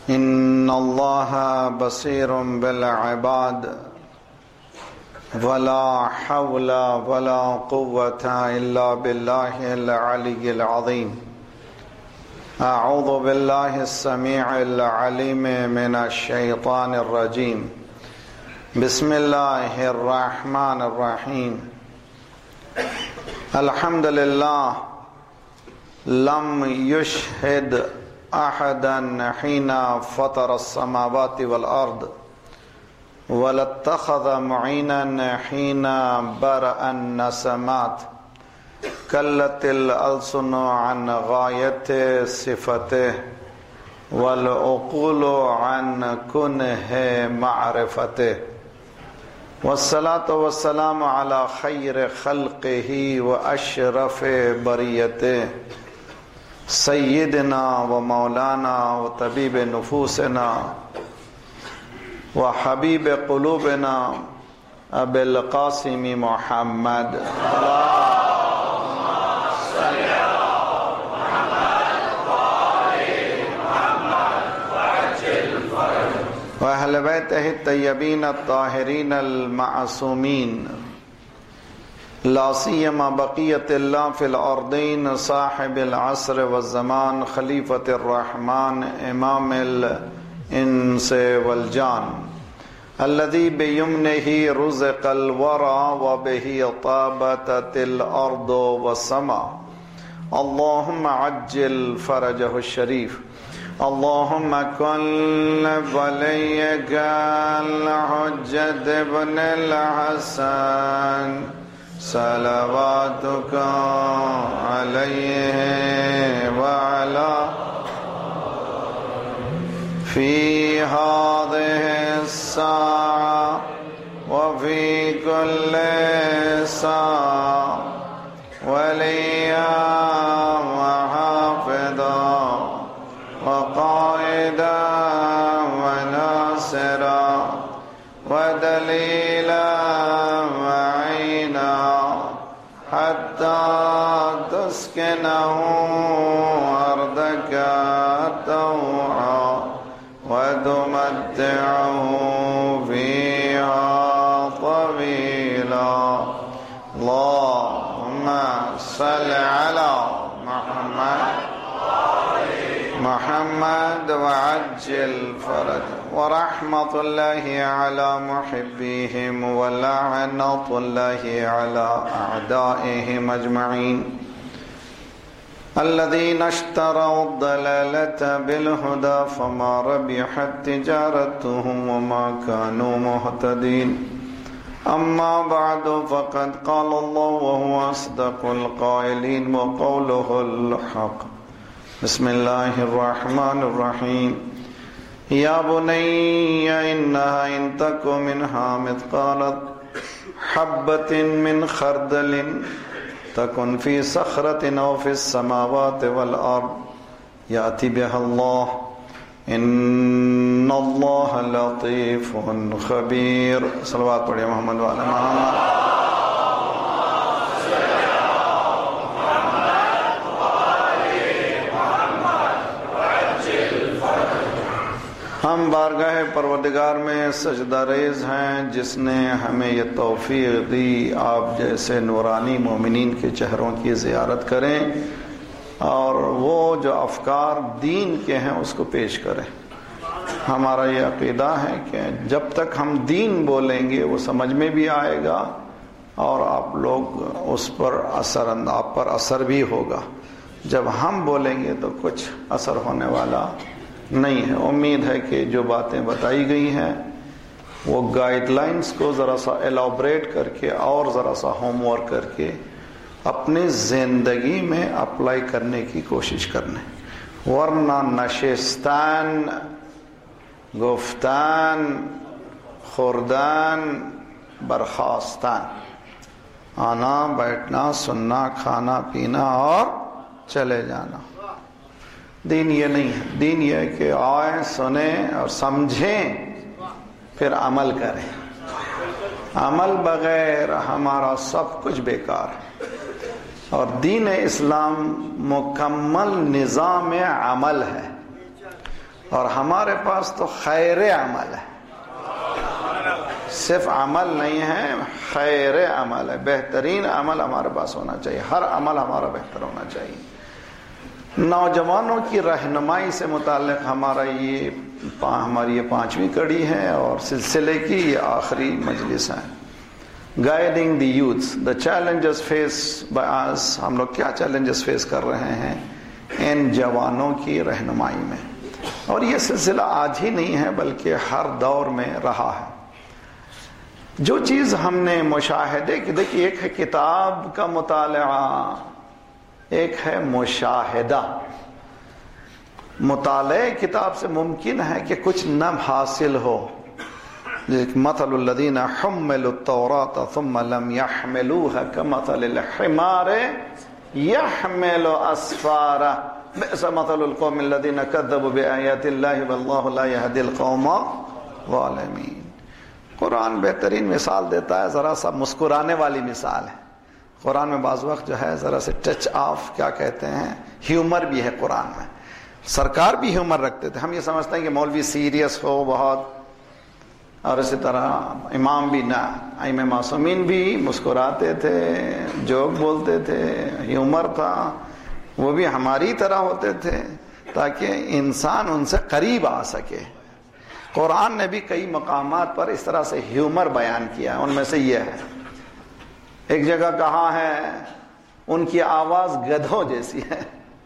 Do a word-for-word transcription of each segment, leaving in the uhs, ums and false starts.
إن الله بصير بالعباد ولا حول ولا قوة إلا بالله العلي العظيم. أعوذ بالله السميع العليم من الشيطان الرجيم. بسم الله الرحمن الرحيم. الحمد لله لم يشهد أحدا حين فطر السماوات والأرض ولا اتخذ معينا حين برأ النسمات. كلت الألسن عن غاية صفته والعقول عن كنه معرفته. والصلاة والسلام على خير خلقه وأشرف بريته سيدنا ومولانا وطبيب نفوسنا وحبيب قلوبنا أبي القاسم محمد. وأهل بيته الطيبين الطاهرين المعصومين لا سيما بقية الله في الأرضين صاحب العصر والزمان خليفة الرحمن إمام الإنس والجان الذي بيمنه رزق الورى وبه طابت الأرض والسماء. اللهم عجل فرجه الشريف. اللهم كن وليك الحجة ابن الحسن صلواتك عليه وعلى في هذه الساعة وفي كل ساعة وليا وحافظا وقائدا وناصرا ودليلا وعينا حتى تسكنه أرضك طوعا وتمتعه فيها طويلا. اللهم صل على محمد محمد وعجل فرج. ورحمة الله على محبيهم ولعنة الله على أعدائهم أجمعين الذين اشتروا الضلالة بالهدى فما ربحت تجارتهم وما كانوا مهتدين. أما بعد فقد قال الله وهو أصدق القائلين وقوله الحق. بسم الله الرحمن الرحيم. يا بني إنها إن تك منها مثقال حبة من خردل تكن في صخرة أو في السماوات والأرض يأتي بها الله إن الله لطيف خبير. صلوات پڑھیں محمد وعلى محمد. ہم بارگاہ پروردگار میں سجدہ ریز ہیں جس نے ہمیں یہ توفیق دی آپ جیسے نورانی مومنین کے چہروں کی زیارت کریں اور وہ جو افکار دین کے ہیں اس کو پیش کریں. ہمارا یہ عقیدہ ہے کہ جب تک ہم دین بولیں گے وہ سمجھ میں بھی آئے گا اور آپ لوگ اس پر اثر آپ پر اثر بھی ہوگا. جب ہم بولیں گے تو کچھ اثر ہونے والا نہیں ہے. امید ہے کہ جو باتیں بتائی گئی ہیں وہ گائیڈ لائنز کو ذرا سا ایلابریٹ کر کے اور ذرا سا ہوم ورک کر کے اپنی زندگی میں اپلائی کرنے کی کوشش کرنے. ورنہ نشستان گفتان خوردان برخاستان، آنا بیٹھنا سننا کھانا پینا اور چلے جانا. دین یہ نہیں ہے. دین یہ ہے کہ آئیں سنیں اور سمجھیں پھر عمل کریں. عمل بغیر ہمارا سب کچھ بیکار ہے. اور دین اسلام مکمل نظام عمل ہے. اور ہمارے پاس تو خیر عمل ہے، صرف عمل نہیں ہے، خیر عمل ہے، بہترین عمل ہمارے پاس ہونا چاہیے، ہر عمل ہمارا بہتر ہونا چاہیے۔ نوجوانوں کی رہنمائی سے متعلق ہمارا یہ ہماری یہ پانچویں کڑی ہے اور سلسلے کی یہ آخری مجلس ہے۔ Guiding the youth, the challenges faced by us, ہم لوگ کیا چیلنجز فیس کر رہے ہیں ان جوانوں کی رہنمائی میں، اور یہ سلسلہ آج ہی نہیں ہے بلکہ ہر دور میں رہا ہے۔ جو چیز ہم نے مشاہدے کی، دیکھیے ایک ہے کتاب کا مطالعہ، ایک ہے مشاہدہ۔ مطالعہ کتاب سے ممکن ہے کہ کچھ نہ حاصل ہو، مثل الذین حملوا التوراۃ ثم لم يحملوها كمثل الحمار يحمل اسفارا بئس مثل القوم الذین كذبوا بآیات اللہ واللہ لا يهدی القوم الظالمین۔ قرآن بہترین مثال دیتا ہے، ذرا سا مسکرانے والی مثال ہے۔ قرآن میں بعض وقت جو ہے ذرا سے ٹچ آف کیا کہتے ہیں، ہیومر بھی ہے قرآن میں۔ سرکار بھی ہیومر رکھتے تھے، ہم یہ سمجھتے ہیں کہ مولوی سیریس ہو بہت، اور اسی طرح امام بھی نہ، ائمہ معصومین بھی مسکراتے تھے، جوک بولتے تھے، ہیومر تھا، وہ بھی ہماری طرح ہوتے تھے تاکہ انسان ان سے قریب آ سکے۔ قرآن نے بھی کئی مقامات پر اس طرح سے ہیومر بیان کیا، ان میں سے یہ ہے، ایک جگہ کہا ہے ان کی آواز گدھوں جیسی ہے،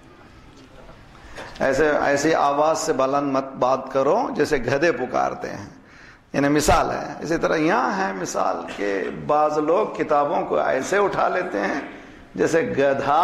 ایسے ایسی آواز سے بلند مت بات کرو جیسے گدھے پکارتے ہیں، یعنی مثال ہے۔ اسی طرح یہاں ہے مثال کہ بعض لوگ کتابوں کو ایسے اٹھا لیتے ہیں جیسے گدھا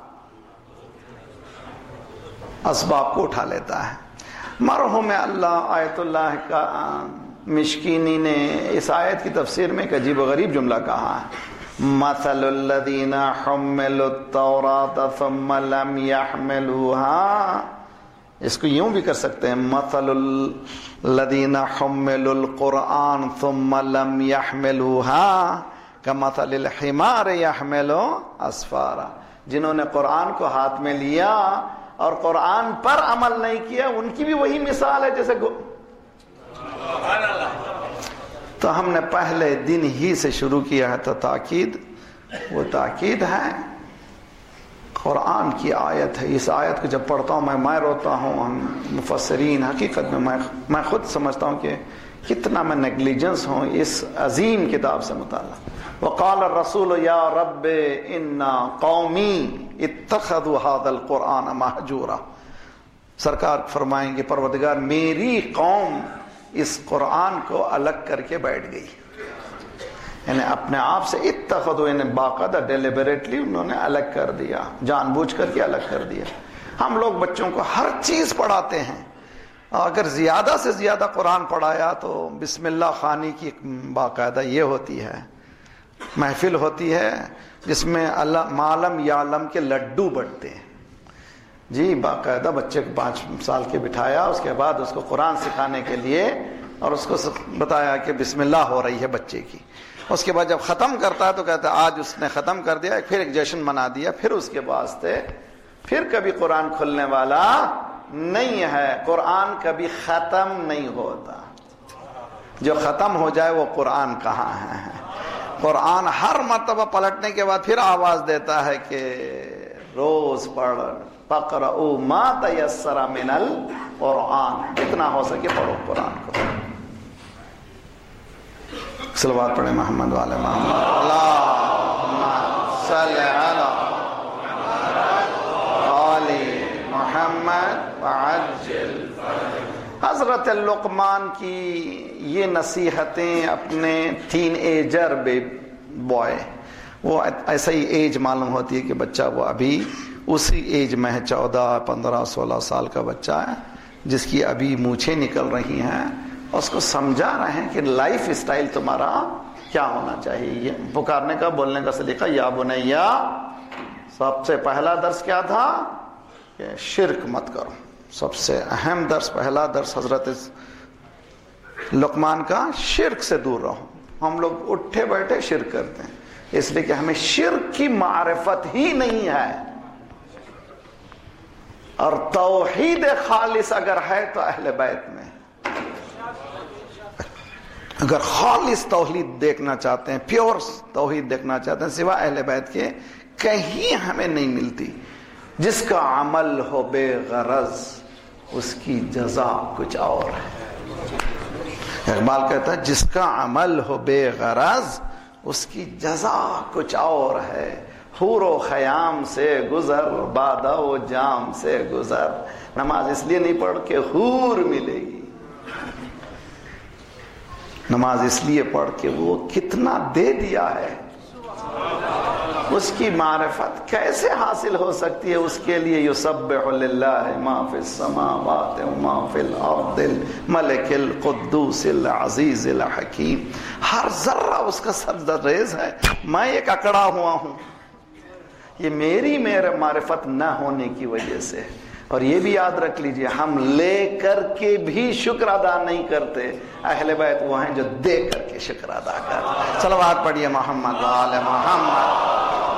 اسباب کو اٹھا لیتا ہے۔ مرحوم اللہ آیت اللہ کا مشکینی نے اس آیت کی تفسیر میں ایک عجیب و غریب جملہ کہا ہے، مثل الذین حملوا التوراۃ ثم لم یحملوها، اس کو یوں بھی کر سکتے ہیں، مثل الذین حملوا القرآن ثم لم یحملوها کمثل الحمار یحمل اسفارا، جنہوں نے قرآن کو ہاتھ میں لیا اور قرآن پر عمل نہیں کیا، ان کی بھی وہی مثال ہے جیسے گو... تو ہم نے پہلے دن ہی سے شروع کیا ہے، تو تاکید وہ تاکید ہے، قرآن کی آیت ہے۔ اس آیت کو جب پڑھتا ہوں میں میں روتا ہوں، ہم مفسرین حقیقت میں میں میں خود سمجھتا ہوں کہ کتنا میں نیگلیجنس ہوں اس عظیم کتاب سے متعلق۔ وقال الرسول یا رب ان قومی اتخذوا هذا القرآن مہجورا، سرکار فرمائیں گے پروردگار میری قوم اس قرآن کو الگ کر کے بیٹھ گئی، یعنی اپنے آپ سے اتخذوا، یعنی باقاعدہ ڈیلیبریٹلی انہوں نے الگ کر دیا، جان بوجھ کر کے الگ کر دیا۔ ہم لوگ بچوں کو ہر چیز پڑھاتے ہیں، اگر زیادہ سے زیادہ قرآن پڑھایا تو بسم اللہ خوانی کی باقاعدہ یہ ہوتی ہے، محفل ہوتی ہے جس میں اللہ معلم یعلم کے لڈو بٹتے ہیں جی، باقاعدہ بچے کو پانچ سال کے بٹھایا، اس کے بعد اس کو قرآن سکھانے کے لیے اور اس کو بتایا کہ بسم اللہ ہو رہی ہے بچے کی، اس کے بعد جب ختم کرتا ہے تو کہتا ہے آج اس نے ختم کر دیا، پھر ایک جشن منا دیا، پھر اس کے واسطے پھر کبھی قرآن کھلنے والا نہیں ہے۔ قرآن کبھی ختم نہیں ہوتا، جو ختم ہو جائے وہ قرآن کہاں ہے؟ قرآن ہر مرتبہ پلٹنے کے بعد پھر آواز دیتا ہے کہ روز پڑھ، فَقْرَؤُوا مَا تَيَسَّرَ مِنَ الْقُرْآنِ، جتنا ہو سکے پڑھو قرآن کو۔ صلوات پڑھیں محمد والے محمد، اللہم صلی علی آل محمد وعجل۔ حضرت لقمان کی یہ نصیحتیں اپنے ٹین ایجر بے بوائے، وہ ایسا ہی ایج معلوم ہوتی ہے کہ بچہ وہ ابھی اسی ایج میں ہے، چودہ پندرہ سولہ سال کا بچہ ہے جس کی ابھی مونچھیں نکل رہی ہیں، اس کو سمجھا رہے ہیں کہ لائف اسٹائل تمہارا کیا ہونا چاہیے۔ یہ پکارنے کا، بولنے کا سلیقہ، یا بنیا، سب سے پہلا درس کیا تھا کہ شرک مت کرو، سب سے اہم درس، پہلا درس حضرت لقمان کا، شرک سے دور رہو۔ ہم لوگ اٹھے بیٹھے شرک کرتے ہیں، اس لیے کہ ہمیں شرک کی معرفت ہی نہیں ہے۔ اور توحید خالص اگر ہے تو اہل بیت میں. اگر خالص توحید دیکھنا چاہتے ہیں، پیور توحید دیکھنا چاہتے ہیں، سوا اہل بیت کے کہیں ہمیں نہیں ملتی. جس کا عمل ہو بے غرض اس کی جزا کچھ اور ہے. اقبال کہتا ہے جس کا عمل ہو بے غرض اس کی جزا کچھ اور ہے. حور و خیام سے گزر، بادہ و جام سے گزر. نماز اس لیے نہیں پڑھ کہ حور ملے گی، نماز اس لیے پڑھ کے وہ کتنا دے دیا ہے. اس کی معرفت کیسے حاصل ہو سکتی ہے؟ اس کے لیے یسبح للہ ما فی السماوات و ما فی الارض الملک القدوس العزیز الحکیم. ہر ذرہ اس کا سجدہ ریز ہے. میں ایک اکڑا ہوا ہوں، یہ میری میرے معرفت نہ ہونے کی وجہ سے. اور یہ بھی یاد رکھ لیجئے ہم لے کر کے بھی شکر ادا نہیں کرتے. اہل بیت وہ ہیں جو دے کر کے شکر ادا کرتے. صلوات پڑھیے محمد وآل محمد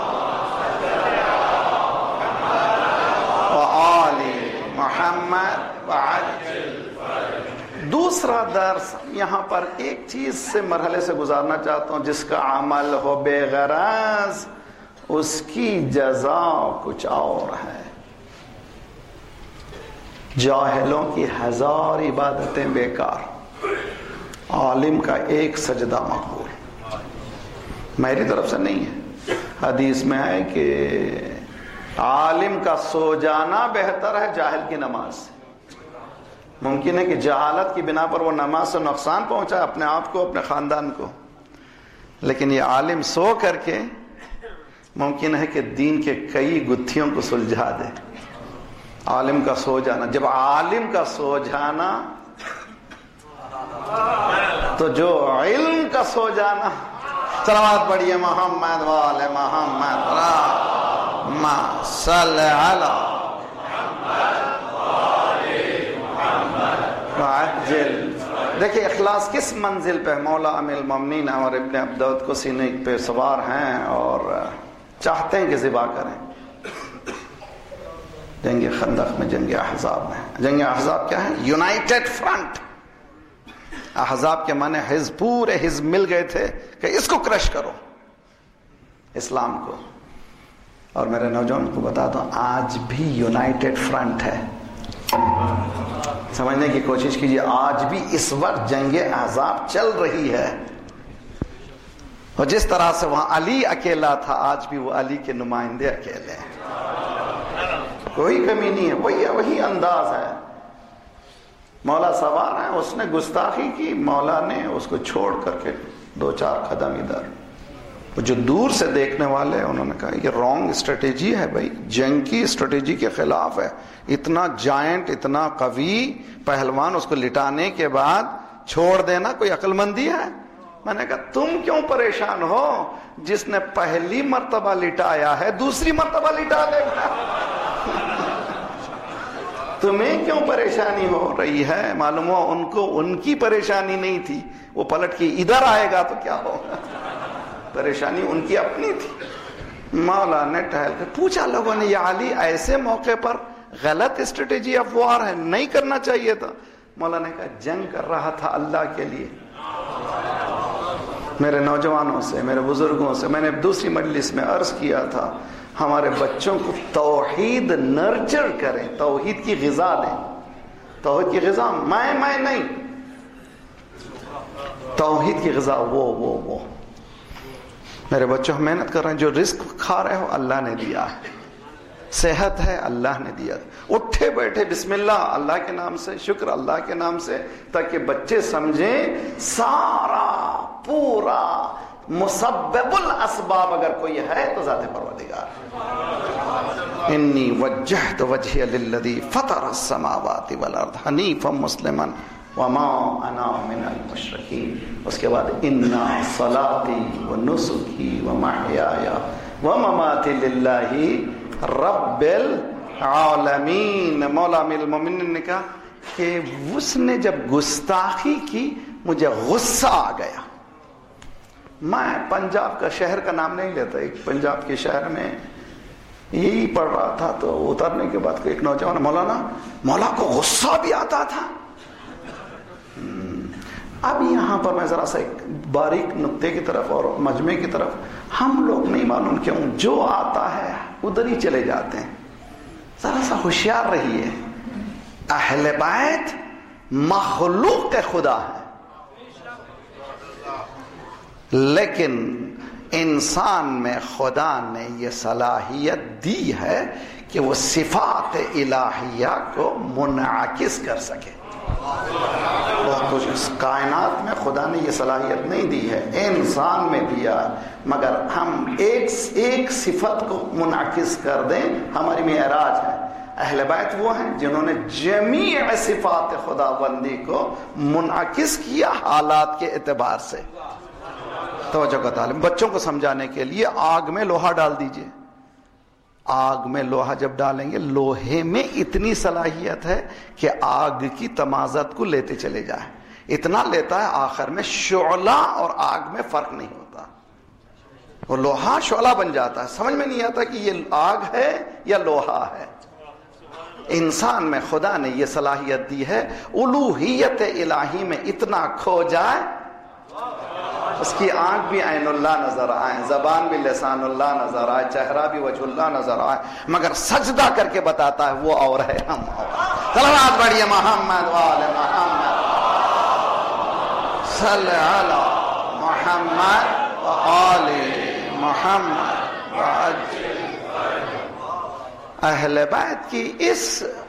وآل محمد وعجل. دوسرا درس یہاں پر ایک چیز سے مرحلے سے گزارنا چاہتا ہوں. جس کا عمل ہو بے غرض اس کی جزا کچھ اور ہے. جاہلوں کی ہزار عبادتیں بیکار، عالم کا ایک سجدہ مقبول. میری طرف سے نہیں ہے، حدیث میں ہے کہ عالم کا سو جانا بہتر ہے جاہل کی نماز سے. ممکن ہے کہ جہالت کی بنا پر وہ نماز سے نقصان پہنچائے اپنے آپ کو، اپنے خاندان کو، لیکن یہ عالم سو کر کے ممکن ہے کہ دین کے کئی گتھیوں کو سلجھا دے. عالم کا سو جانا، جب عالم کا سو جانا تو جو علم کا سو جانا. صلوات پڑھیے محمد وآل محمد اللہم صل علی وعجل. دیکھیں اخلاص کس منزل پہ مولا امیر المومنین اور ابن عبدود کو سینے پہ سوار ہیں اور چاہتے ہیں کہ ذبح کریں. جنگ خندق میں، جنگ احزاب میں. جنگ احزاب کیا ہے؟ United front. احزاب کے معنی حزب، پورے حزب مل گئے تھے کہ اس کو کرش کرو، اسلام کو. اور میرے نوجوان کو بتا دو آج بھی یونائٹڈ فرنٹ ہے. سمجھنے کی کوشش کیجیے، آج بھی اس وقت جنگ احزاب چل رہی ہے. اور جس طرح سے وہاں علی اکیلا تھا آج بھی وہ علی کے نمائندے اکیلے ہیں. کوئی کمی نہیں ہے، وہی وہی انداز ہے. مولا سوار ہیں، اس نے گستاخی کی، مولا نے اس کو چھوڑ کر کے دو چار قدم ادھر. جو دور سے دیکھنے والے انہوں نے کہا یہ رانگ اسٹریٹجی ہے بھائی، جنگ کی اسٹریٹجی کے خلاف ہے. اتنا جائنٹ، اتنا قوی پہلوان، اس کو لٹانے کے بعد چھوڑ دینا کوئی عقل مندی ہے؟ میں نے کہا تم کیوں پریشان ہو؟ جس نے پہلی مرتبہ لٹایا ہے دوسری مرتبہ لٹا لے گا. تمہیں کیوں پریشانی ہو رہی ہے؟ معلوم ہو ان کو ان کی پریشانی نہیں تھی، وہ پلٹ کے ادھر آئے گا تو کیا ہوگا. پریشانی ان کی اپنی تھی. مولا نے ٹہل کے پوچھا لوگوں نے، یہ علی ایسے موقع پر غلط اسٹریٹجی آف وار ہے، نہیں کرنا چاہیے تھا. مولا نے کہا جنگ کر رہا تھا اللہ کے لیے. میرے نوجوانوں سے، میرے بزرگوں سے میں نے دوسری مجلس میں عرض کیا تھا، ہمارے بچوں کو توحید نرچر کریں، توحید کی غذا دیں. توحید کی غذا میں میں نہیں، توحید کی غذا وہ وہ وہ میرے بچوں محنت کر رہے ہیں. جو رزق کھا رہے ہو اللہ نے دیا ہے، صحت ہے اللہ نے دیا. اٹھے بیٹھے بسم اللہ اللہ کے نام سے، شکر اللہ کے نام سے، تاکہ بچے سمجھیں سارا پورا مسبب الاسباب اگر کوئی ہے تو ذات پروردگار. انی وجہت وجہی للذی فطر السماوات والارض حنیفا مسلما وما انا من المشرکین. اس کے بعد انا صلاتی ونسکی ومحیای ومماتی للہ رب العالمین. مولا امیر المومنین نے کہا کہ اس نے جب گستاخی کی مجھے غصہ آ گیا. میں پنجاب کا شہر کا نام نہیں لیتا، ایک پنجاب کے شہر میں یہی پڑھ رہا تھا تو اترنے کے بعد ایک نوجوان مولانا مولا کو غصہ بھی آتا تھا. اب یہاں پر میں ذرا سا ایک باریک نقطے کی طرف اور مجمع کی طرف, ہم لوگ نہیں معلوم کیوں جو آتا ہے ادھر ہی چلے جاتے ہیں. ذرا سا ہوشیار رہیے. اہل بیت مخلوق خدا ہے, لیکن انسان میں خدا نے یہ صلاحیت دی ہے کہ وہ صفات الہیہ کو منعکس کر سکے. بہت کچھ اس کائنات میں خدا نے یہ صلاحیت نہیں دی ہے, انسان میں دیا, مگر ہم ایک ایک صفت کو منعکس کر دیں ہماری معراج ہے. اہل بیت وہ ہیں جنہوں نے جمیع صفات خدا بندی کو منعکس کیا حالات کے اعتبار سے. توجہ کا تعلیم بچوں کو سمجھانے کے لیے آگ میں لوہا ڈال دیجئے. آگ میں لوہا جب ڈالیں گے, لوہے میں اتنی صلاحیت ہے کہ آگ کی تمازت کو لیتے چلے جائے. اتنا لیتا ہے آخر میں شعلہ اور آگ میں فرق نہیں ہوتا, وہ لوہا شعلہ بن جاتا ہے. سمجھ میں نہیں آتا کہ یہ آگ ہے یا لوہا ہے. انسان میں خدا نے یہ صلاحیت دی ہے, الوہیت الہی میں اتنا کھو جائے اس کی آنکھ بھی عین اللہ نظر آئے, زبان بھی لسان اللہ نظر آئے, چہرہ بھی وجہ اللہ نظر آئے, مگر سجدہ کر کے بتاتا ہے وہ اور ہے ہم اور. صلوات پڑھیے محمد وآل محمد, صلی علی محمد وآل محمد وعجل. اہل بیت کی اس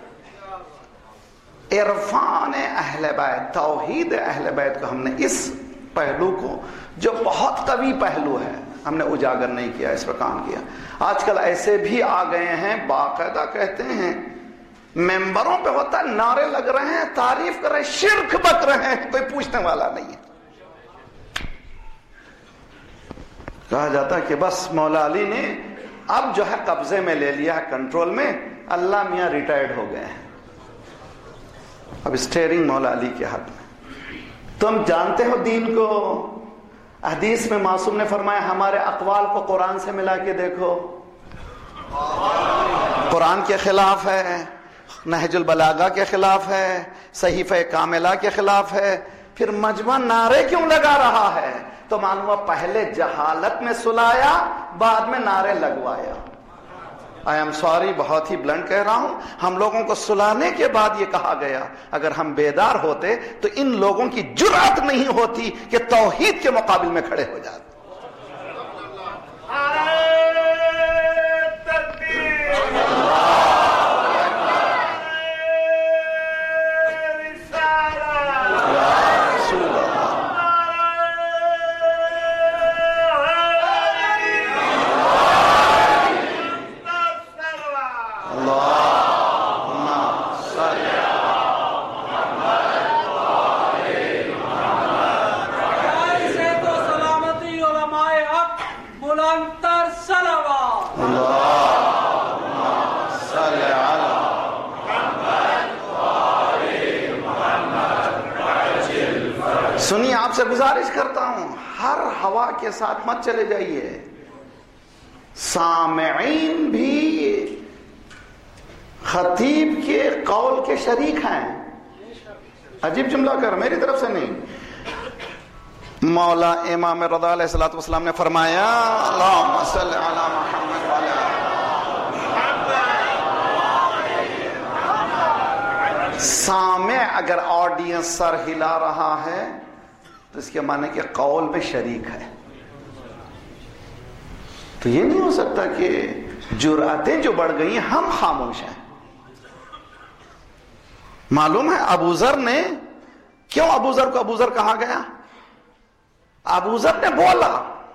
عرفان اہل بیت, توحید اہل بیت کو ہم نے اس پہلو کو جو بہت قوی پہلو ہے ہم نے اجاگر نہیں کیا, اس پر کام کیا. آج کل ایسے بھی آ گئے ہیں باقاعدہ کہتے ہیں ممبروں پہ ہوتا ہے, نعرے لگ رہے ہیں, تعریف کر رہے ہیں, شرک بک رہے ہیں, کوئی پوچھنے والا نہیں ہے. کہا جاتا ہے کہ بس مولا علی نے اب جو ہے قبضے میں لے لیا ہے, کنٹرول میں, اللہ میاں ریٹائرڈ ہو گئے ہیں, اب اسٹیئرنگ مولا علی کے ہاتھ میں. تم جانتے ہو دین کو, حدیث میں معصوم نے فرمایا ہمارے اقوال کو قرآن سے ملا کے دیکھو, قرآن کے خلاف ہے, نہج البلاغہ کے خلاف ہے, صحیفہ کاملہ کے خلاف ہے, پھر مجمع نعرے کیوں لگا رہا ہے؟ تو معلوم ہوا پہلے جہالت میں سلایا, بعد میں نعرے لگوایا. آئی ایم سوری, بہت ہی بلنٹ کہہ رہا ہوں, ہم لوگوں کو سلانے کے بعد یہ کہا گیا. اگر ہم بیدار ہوتے تو ان لوگوں کی جرأت نہیں ہوتی کہ توحید کے مقابل میں کھڑے ہو جاتے. سنیے, آپ سے گزارش کرتا ہوں ہر ہوا کے ساتھ مت چلے جائیے. سامعین بھی خطیب کے قول کے شریک ہیں. عجیب جملہ کر, میری طرف سے نہیں. مولا امام رضا علیہ الصلوۃ والسلام نے فرمایا اللہم صلی علی محمد وعلی محمد. سامع اگر آڈینس سر ہلا رہا ہے تو اس کے معنی کہ قول میں شریک ہے. تو یہ نہیں ہو سکتا کہ جرأتیں جو بڑھ گئی ہیں ہم خاموش ہیں. معلوم ہے ابو ذر نے, کیوں ابو ذر کو ابو ذر کہا گیا؟ ابو ذر نے بولا,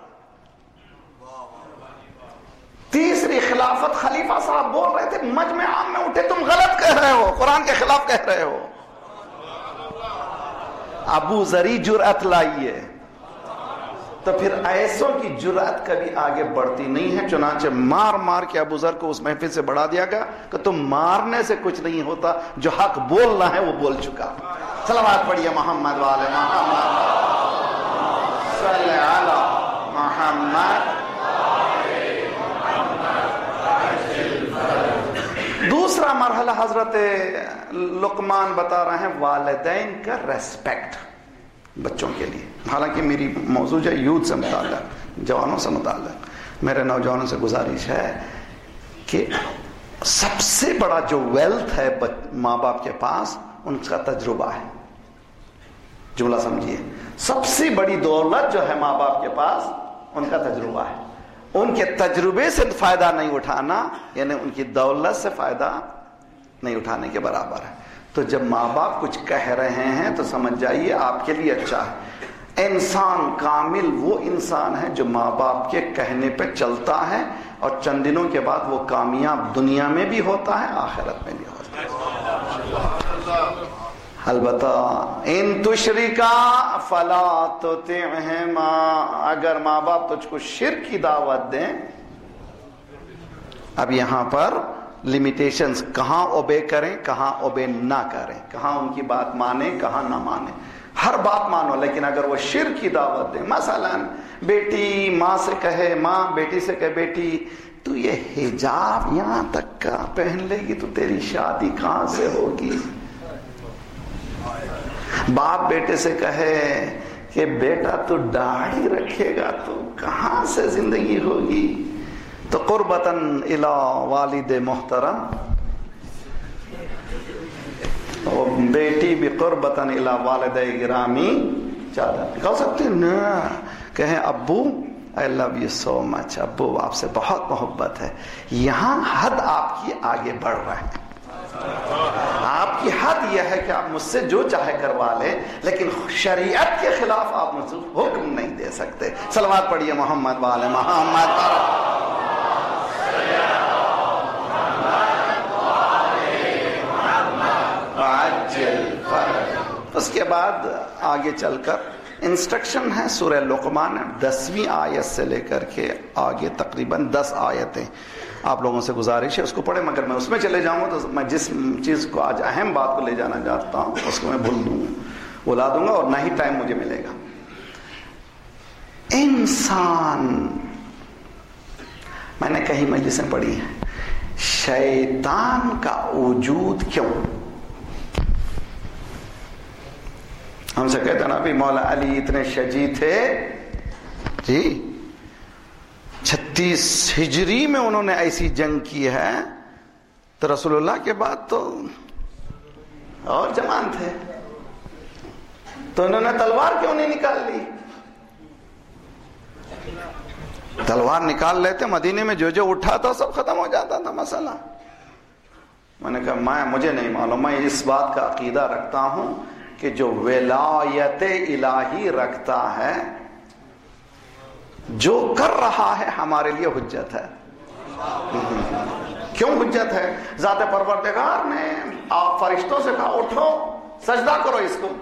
تیسری خلافت خلیفہ صاحب بول رہے تھے, مجمع عام میں اٹھے, تم غلط کہہ رہے ہو, قرآن کے خلاف کہہ رہے ہو. ابو ذری جرأت لائیے, تو پھر ایسوں کی جرأت کبھی آگے بڑھتی نہیں ہے. چنانچہ مار مار کے ابو ذر کو اس محفل سے بڑھا دیا گیا کہ تم مارنے سے کچھ نہیں ہوتا, جو حق بولنا ہے وہ بول چکا. صلوات پڑھیے محمد والے محمد, صلی علی محمد. اعلی حضرت لقمان بتا رہے ہیں والدین کا ریسپیکٹ بچوں کے لیے. حالانکہ میری موضوع جو یوتھ سے متعلق، جوانوں سے متعلق، میرے نوجوانوں سے گزارش ہے کہ سب سے بڑا جو ویلتھ ہے ماں باپ کے پاس ان کا تجربہ ہے. جملہ سمجھیے، سب سے بڑی دولت جو ہے ماں باپ کے پاس ان کا تجربہ ہے. ان کے تجربے سے فائدہ نہیں اٹھانا یعنی ان کی دولت سے فائدہ نہیں اٹھانے کے برابر ہے. تو جب ماں باپ کچھ کہہ رہے ہیں تو سمجھ جائیے آپ کے لیے اچھا ہے. انسان کامل وہ انسان ہے جو ماں باپ کے کہنے پہ چلتا ہے اور چند دنوں کے بعد وہ کامیاب دنیا میں بھی ہوتا ہے، آخرت میں بھی ہوتا ہے. البتہ ان تشرکا فلا تطعهما، اگر ماں باپ تجھ کو شرک کی دعوت دیں. اب یہاں پر لمیٹیشنز، کہاں اوبے کریں کہاں اوبے نہ کریں، کہاں ان کی بات مانیں کہاں نہ مانیں. ہر بات مانو لیکن اگر وہ شرک کی دعوت دیں، مثلا بیٹی ماں سے کہے، ماں بیٹی سے کہے بیٹی تو یہ حجاب یہاں تک کا پہن لے گی تو تیری شادی کہاں سے ہوگی. باپ بیٹے سے کہے کہ بیٹا تو داڑھی رکھے گا تو کہاں سے زندگی ہوگی. تو قربتاً الی والد محترم، بیٹی بھی قربتاً الی والد گرامی چادر کہہ سکتے ہیں نا. کہیں ابو I love you so much، ابو آپ سے بہت محبت ہے. یہاں حد آپ کی آگے بڑھ رہے ہیں. آپ کی حد یہ ہے کہ آپ مجھ سے جو چاہے کروا لیں لیکن شریعت کے خلاف آپ مجھ سے حکم نہیں دے سکتے. صلوات پڑھیے محمد والے محمد پر. اس کے بعد آگے چل کر انسٹرکشن ہے سورہ لقمان دسویں آیت سے لے کر کے آگے تقریباً دس آیتیں. آپ لوگوں سے گزارش ہے اس کو پڑھیں، مگر میں اس میں چلے جاؤں تو میں جس چیز کو آج اہم بات کو لے جانا چاہتا ہوں اس کو میں بھول دوں گا، بلا دوں گا اور نہ ہی ٹائم مجھے ملے گا. انسان، میں نے کہیں مجلسیں پڑھی ہیں، شیطان کا وجود کیوں؟ ہم سے کہتے ہیں نا بھی مولا علی اتنے شجی تھے جی، چھتیس ہجری میں انہوں نے ایسی جنگ کی ہے تو رسول اللہ کے بعد تو اور جوان تھے تو انہوں نے تلوار کیوں نہیں نکال لی؟ تلوار نکال لیتے مدینے میں جو جو اٹھا تھا سب ختم ہو جاتا تھا مسئلہ. میں نے کہا میں مجھے نہیں معلوم، میں اس بات کا عقیدہ رکھتا ہوں کہ جو ولایت الہی رکھتا ہے جو کر رہا ہے ہمارے لیے حجت ہے. کیوں حجت ہے؟ ذات پروردگار نے آپ فرشتوں سے کہا اٹھو سجدہ کرو اس کو،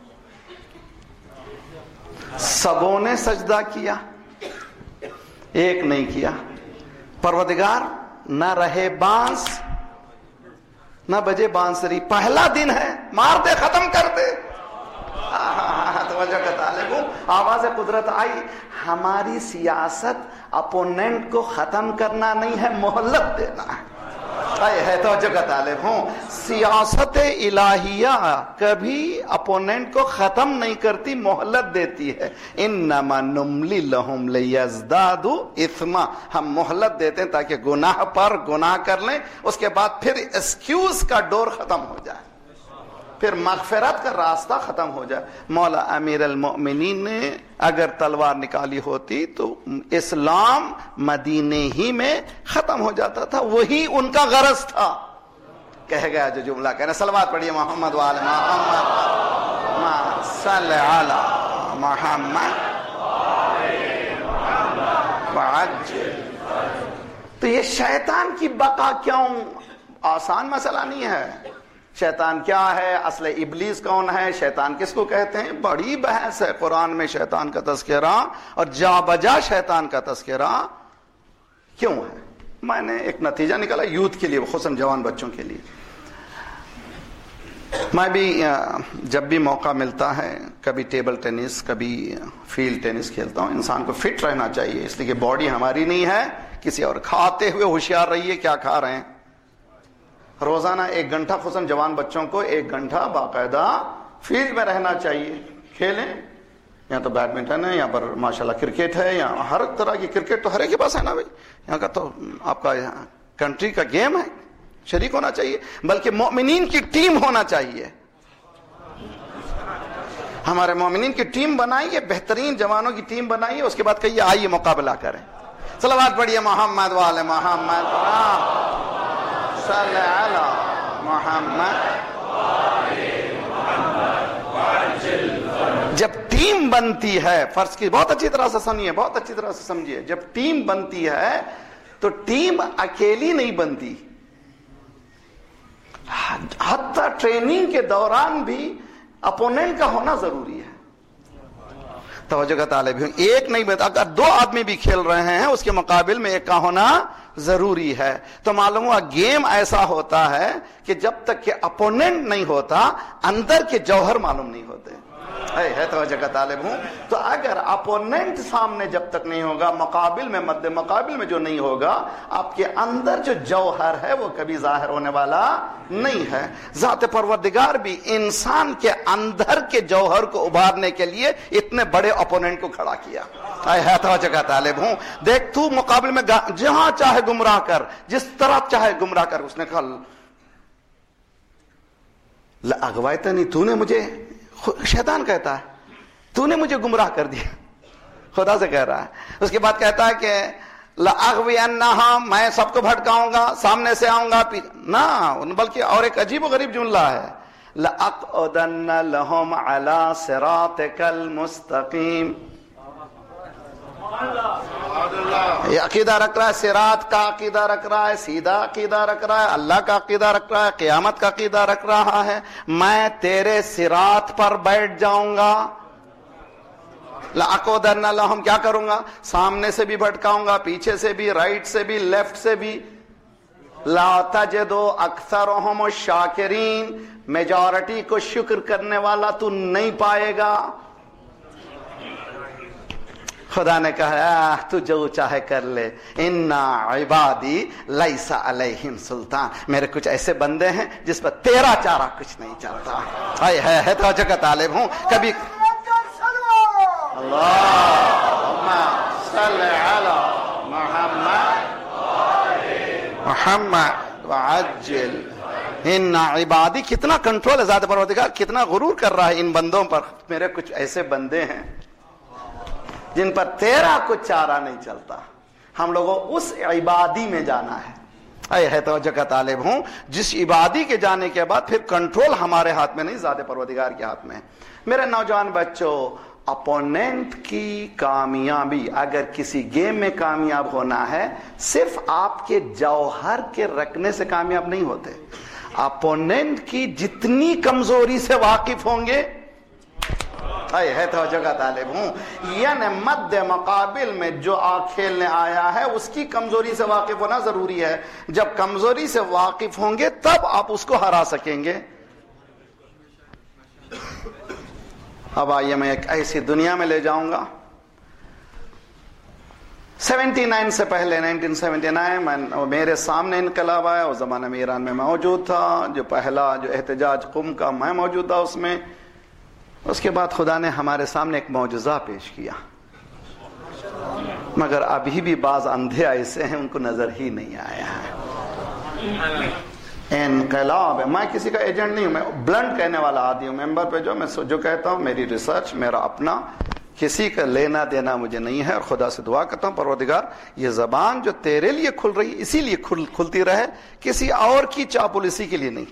سبوں نے سجدہ کیا، ایک نہیں کیا. پروردگار نہ رہے بانس نہ بجے بانسری، پہلا دن ہے مار دے ختم کر دے. توجہ کا طالب ہوں، آواز قدرت آئی. ہماری سیاست اپوننٹ کو ختم کرنا نہیں ہے، مہلت دینا ہے. ہے توجہ کا طالب ہوں، سیاست الہیہ کبھی اپوننٹ کو ختم نہیں کرتی، مہلت دیتی ہے. انما نملی لہم لیزدادوا اثما، ہم مہلت دیتے ہیں تاکہ گناہ پر گناہ کر لیں، اس کے بعد پھر ایکسکیوز کا ڈور ختم ہو جائے، پھر مغفرت کا راستہ ختم ہو جائے. مولا امیر المؤمنین نے اگر تلوار نکالی ہوتی تو اسلام مدینے ہی میں ختم ہو جاتا تھا، وہی ان کا غرض تھا. کہہ گیا جو جملہ کہنا. صلوات پڑھیے محمد وعلی محمد صلی علی محمد وعجل. تو یہ شیطان کی بقا کیوں؟ آسان مسئلہ نہیں ہے. شیطان کیا ہے، اصل ابلیس کون ہے، شیطان کس کو کہتے ہیں، بڑی بحث ہے. قرآن میں شیطان کا تذکرہ اور جا بجا شیطان کا تذکرہ کیوں ہے. میں نے ایک نتیجہ نکالا یوتھ کے لیے، خصوصاً جوان بچوں کے لیے. میں بھی جب بھی موقع ملتا ہے کبھی ٹیبل ٹینس کبھی فیلڈ ٹینس کھیلتا ہوں. انسان کو فٹ رہنا چاہیے، اس لیے کہ باڈی ہماری نہیں ہے کسی اور. کھاتے ہوئے ہوشیار رہیے کیا کھا رہے ہیں. روزانہ ایک گھنٹہ خصوصاً جوان بچوں کو ایک گھنٹہ باقاعدہ فیلڈ میں رہنا چاہیے. کھیلیں, یہاں تو بیڈمنٹن ہے, یہاں پر ماشاءاللہ کرکٹ ہے, یہاں ہر طرح کی کرکٹ تو ہر ایک کے پاس ہے نا بھائی. یہاں کا تو آپ کا کنٹری کا گیم ہے, شریک ہونا چاہیے. بلکہ مومنین کی ٹیم ہونا چاہیے. ہمارے مومنین کی ٹیم بنائیے, بہترین جوانوں کی ٹیم بنائیے, اس کے بعد کہیے آئیے مقابلہ کریں. صلوات پڑھیے محمد والے محمد, صلی علی محمد. جب ٹیم بنتی ہے, فرض کی بہت اچھی طرح سے سمجھیے, بہت اچھی طرح سے سمجھیے, جب ٹیم بنتی ہے تو ٹیم اکیلی نہیں بنتی. حتی ٹریننگ کے دوران بھی اپوننٹ کا ہونا ضروری ہے. توجہ کا طالب ہے, ایک نہیں بنتا. اگر دو آدمی بھی کھیل رہے ہیں اس کے مقابل میں ایک کا ہونا ضروری ہے. تو معلوم ہوا گیم ایسا ہوتا ہے کہ جب تک کہ اپوننٹ نہیں ہوتا اندر کے جوہر معلوم نہیں ہوتے. ہے توجہ کا طالب ہوں. تو اگر اپوننٹ سامنے جب تک نہیں ہوگا, مقابل میں مد مقابل میں جو نہیں ہوگا, آپ کے اندر جو جوہر ہے وہ کبھی ظاہر ہونے والا نہیں ہے. ذات پروردگار بھی انسان کے اندر کے جوہر کو ابھارنے کے لیے اتنے بڑے اپوننٹ کو کھڑا کیا. ہے توجہ کا طالب ہوں. دیکھ تو مقابل میں جہاں چاہے گمراہ کر, جس طرح چاہے گمراہ کر. اس نے کہا اغویتنی, تو نے مجھے, شیطان کہتا ہے تو نے مجھے گمراہ کر دیا, خدا سے کہہ رہا ہے. اس کے بعد کہتا ہے کہ لأغوینہا, میں سب کو بھٹکاؤں گا, سامنے سے آؤں گا نہ, بلکہ اور ایک عجیب و غریب جملہ ہے, لأقعدن لہم علی صراطک المستقیم. یہ عقیدہ رکھ رہا ہے, صراط کا عقیدہ رکھ رہا ہے, سیدھا عقیدہ رکھ رہا ہے, اللہ کا عقیدہ رکھ رہا ہے, قیامت کا عقیدہ رکھ رہا ہے. میں تیرے صراط پر بیٹھ جاؤں گا. لأقعدن لہم, کیا کروں گا, سامنے سے بھی بھٹکاؤں گا, پیچھے سے بھی, رائٹ سے بھی, لیفٹ سے بھی. لا تجد اکثرہم الشاکرین, میجورٹی کو شکر کرنے والا تو نہیں پائے گا. خدا نے کہا تو جو چاہے کر لے, انا عبادی لیس علیہم سلطان, میرے کچھ ایسے بندے ہیں جس پر تیرا چارہ کچھ نہیں چلتا. ہے ہے توجہ کا طالب ہوں. کبھی اللہم صلی علی محمد محمد وعجل ان عبادی. کتنا کنٹرول ہے ذات پروردگار, کتنا غرور کر رہا ہے ان بندوں پر. میرے کچھ ایسے بندے ہیں جن پر تیرا کچھ چارہ نہیں چلتا. ہم لوگوں اس عبادی میں جانا ہے. اے ہے توجہ کا طالب ہوں, جس عبادی کے جانے کے بعد پھر کنٹرول ہمارے ہاتھ میں نہیں, ذات پروردگار کے ہاتھ میں. میرے نوجوان بچوں, اپوننٹ کی کامیابی, اگر کسی گیم میں کامیاب ہونا ہے, صرف آپ کے جوہر کے رکھنے سے کامیاب نہیں ہوتے. اپوننٹ کی جتنی کمزوری سے واقف ہوں گے, ہے توجہ کا طالب ہوں, یعنی مد مقابل میں جو آ کھیلنے آیا ہے اس کی کمزوری سے واقف ہونا ضروری ہے. جب کمزوری سے واقف ہوں گے تب آپ اس کو ہرا سکیں گے. اب آئیے میں ایک ایسی دنیا میں لے جاؤں گا. سیونٹی نائن سے پہلے, نائنٹین سیونٹی نائن میں, میرے سامنے انقلاب آیا. اس زمانے میں ایران میں موجود تھا. جو پہلا جو احتجاج قم کا, میں موجود تھا اس میں. اس کے بعد خدا نے ہمارے سامنے ایک معجزہ پیش کیا, مگر ابھی بھی بعض اندھے ایسے ہیں ان کو نظر ہی نہیں آیا ہے. انقلاب ہے. میں کسی کا ایجنٹ نہیں ہوں, میں بلنٹ کہنے والا آدمی ہوں. ممبر پہ جو میں جو کہتا ہوں, میری ریسرچ, میرا اپنا, کسی کا لینا دینا مجھے نہیں ہے. اور خدا سے دعا کرتا ہوں, پروردگار یہ زبان جو تیرے لیے کھل رہی اسی لیے کھل کھلتی رہے, کسی اور کی چاپلوسی کے لیے نہیں.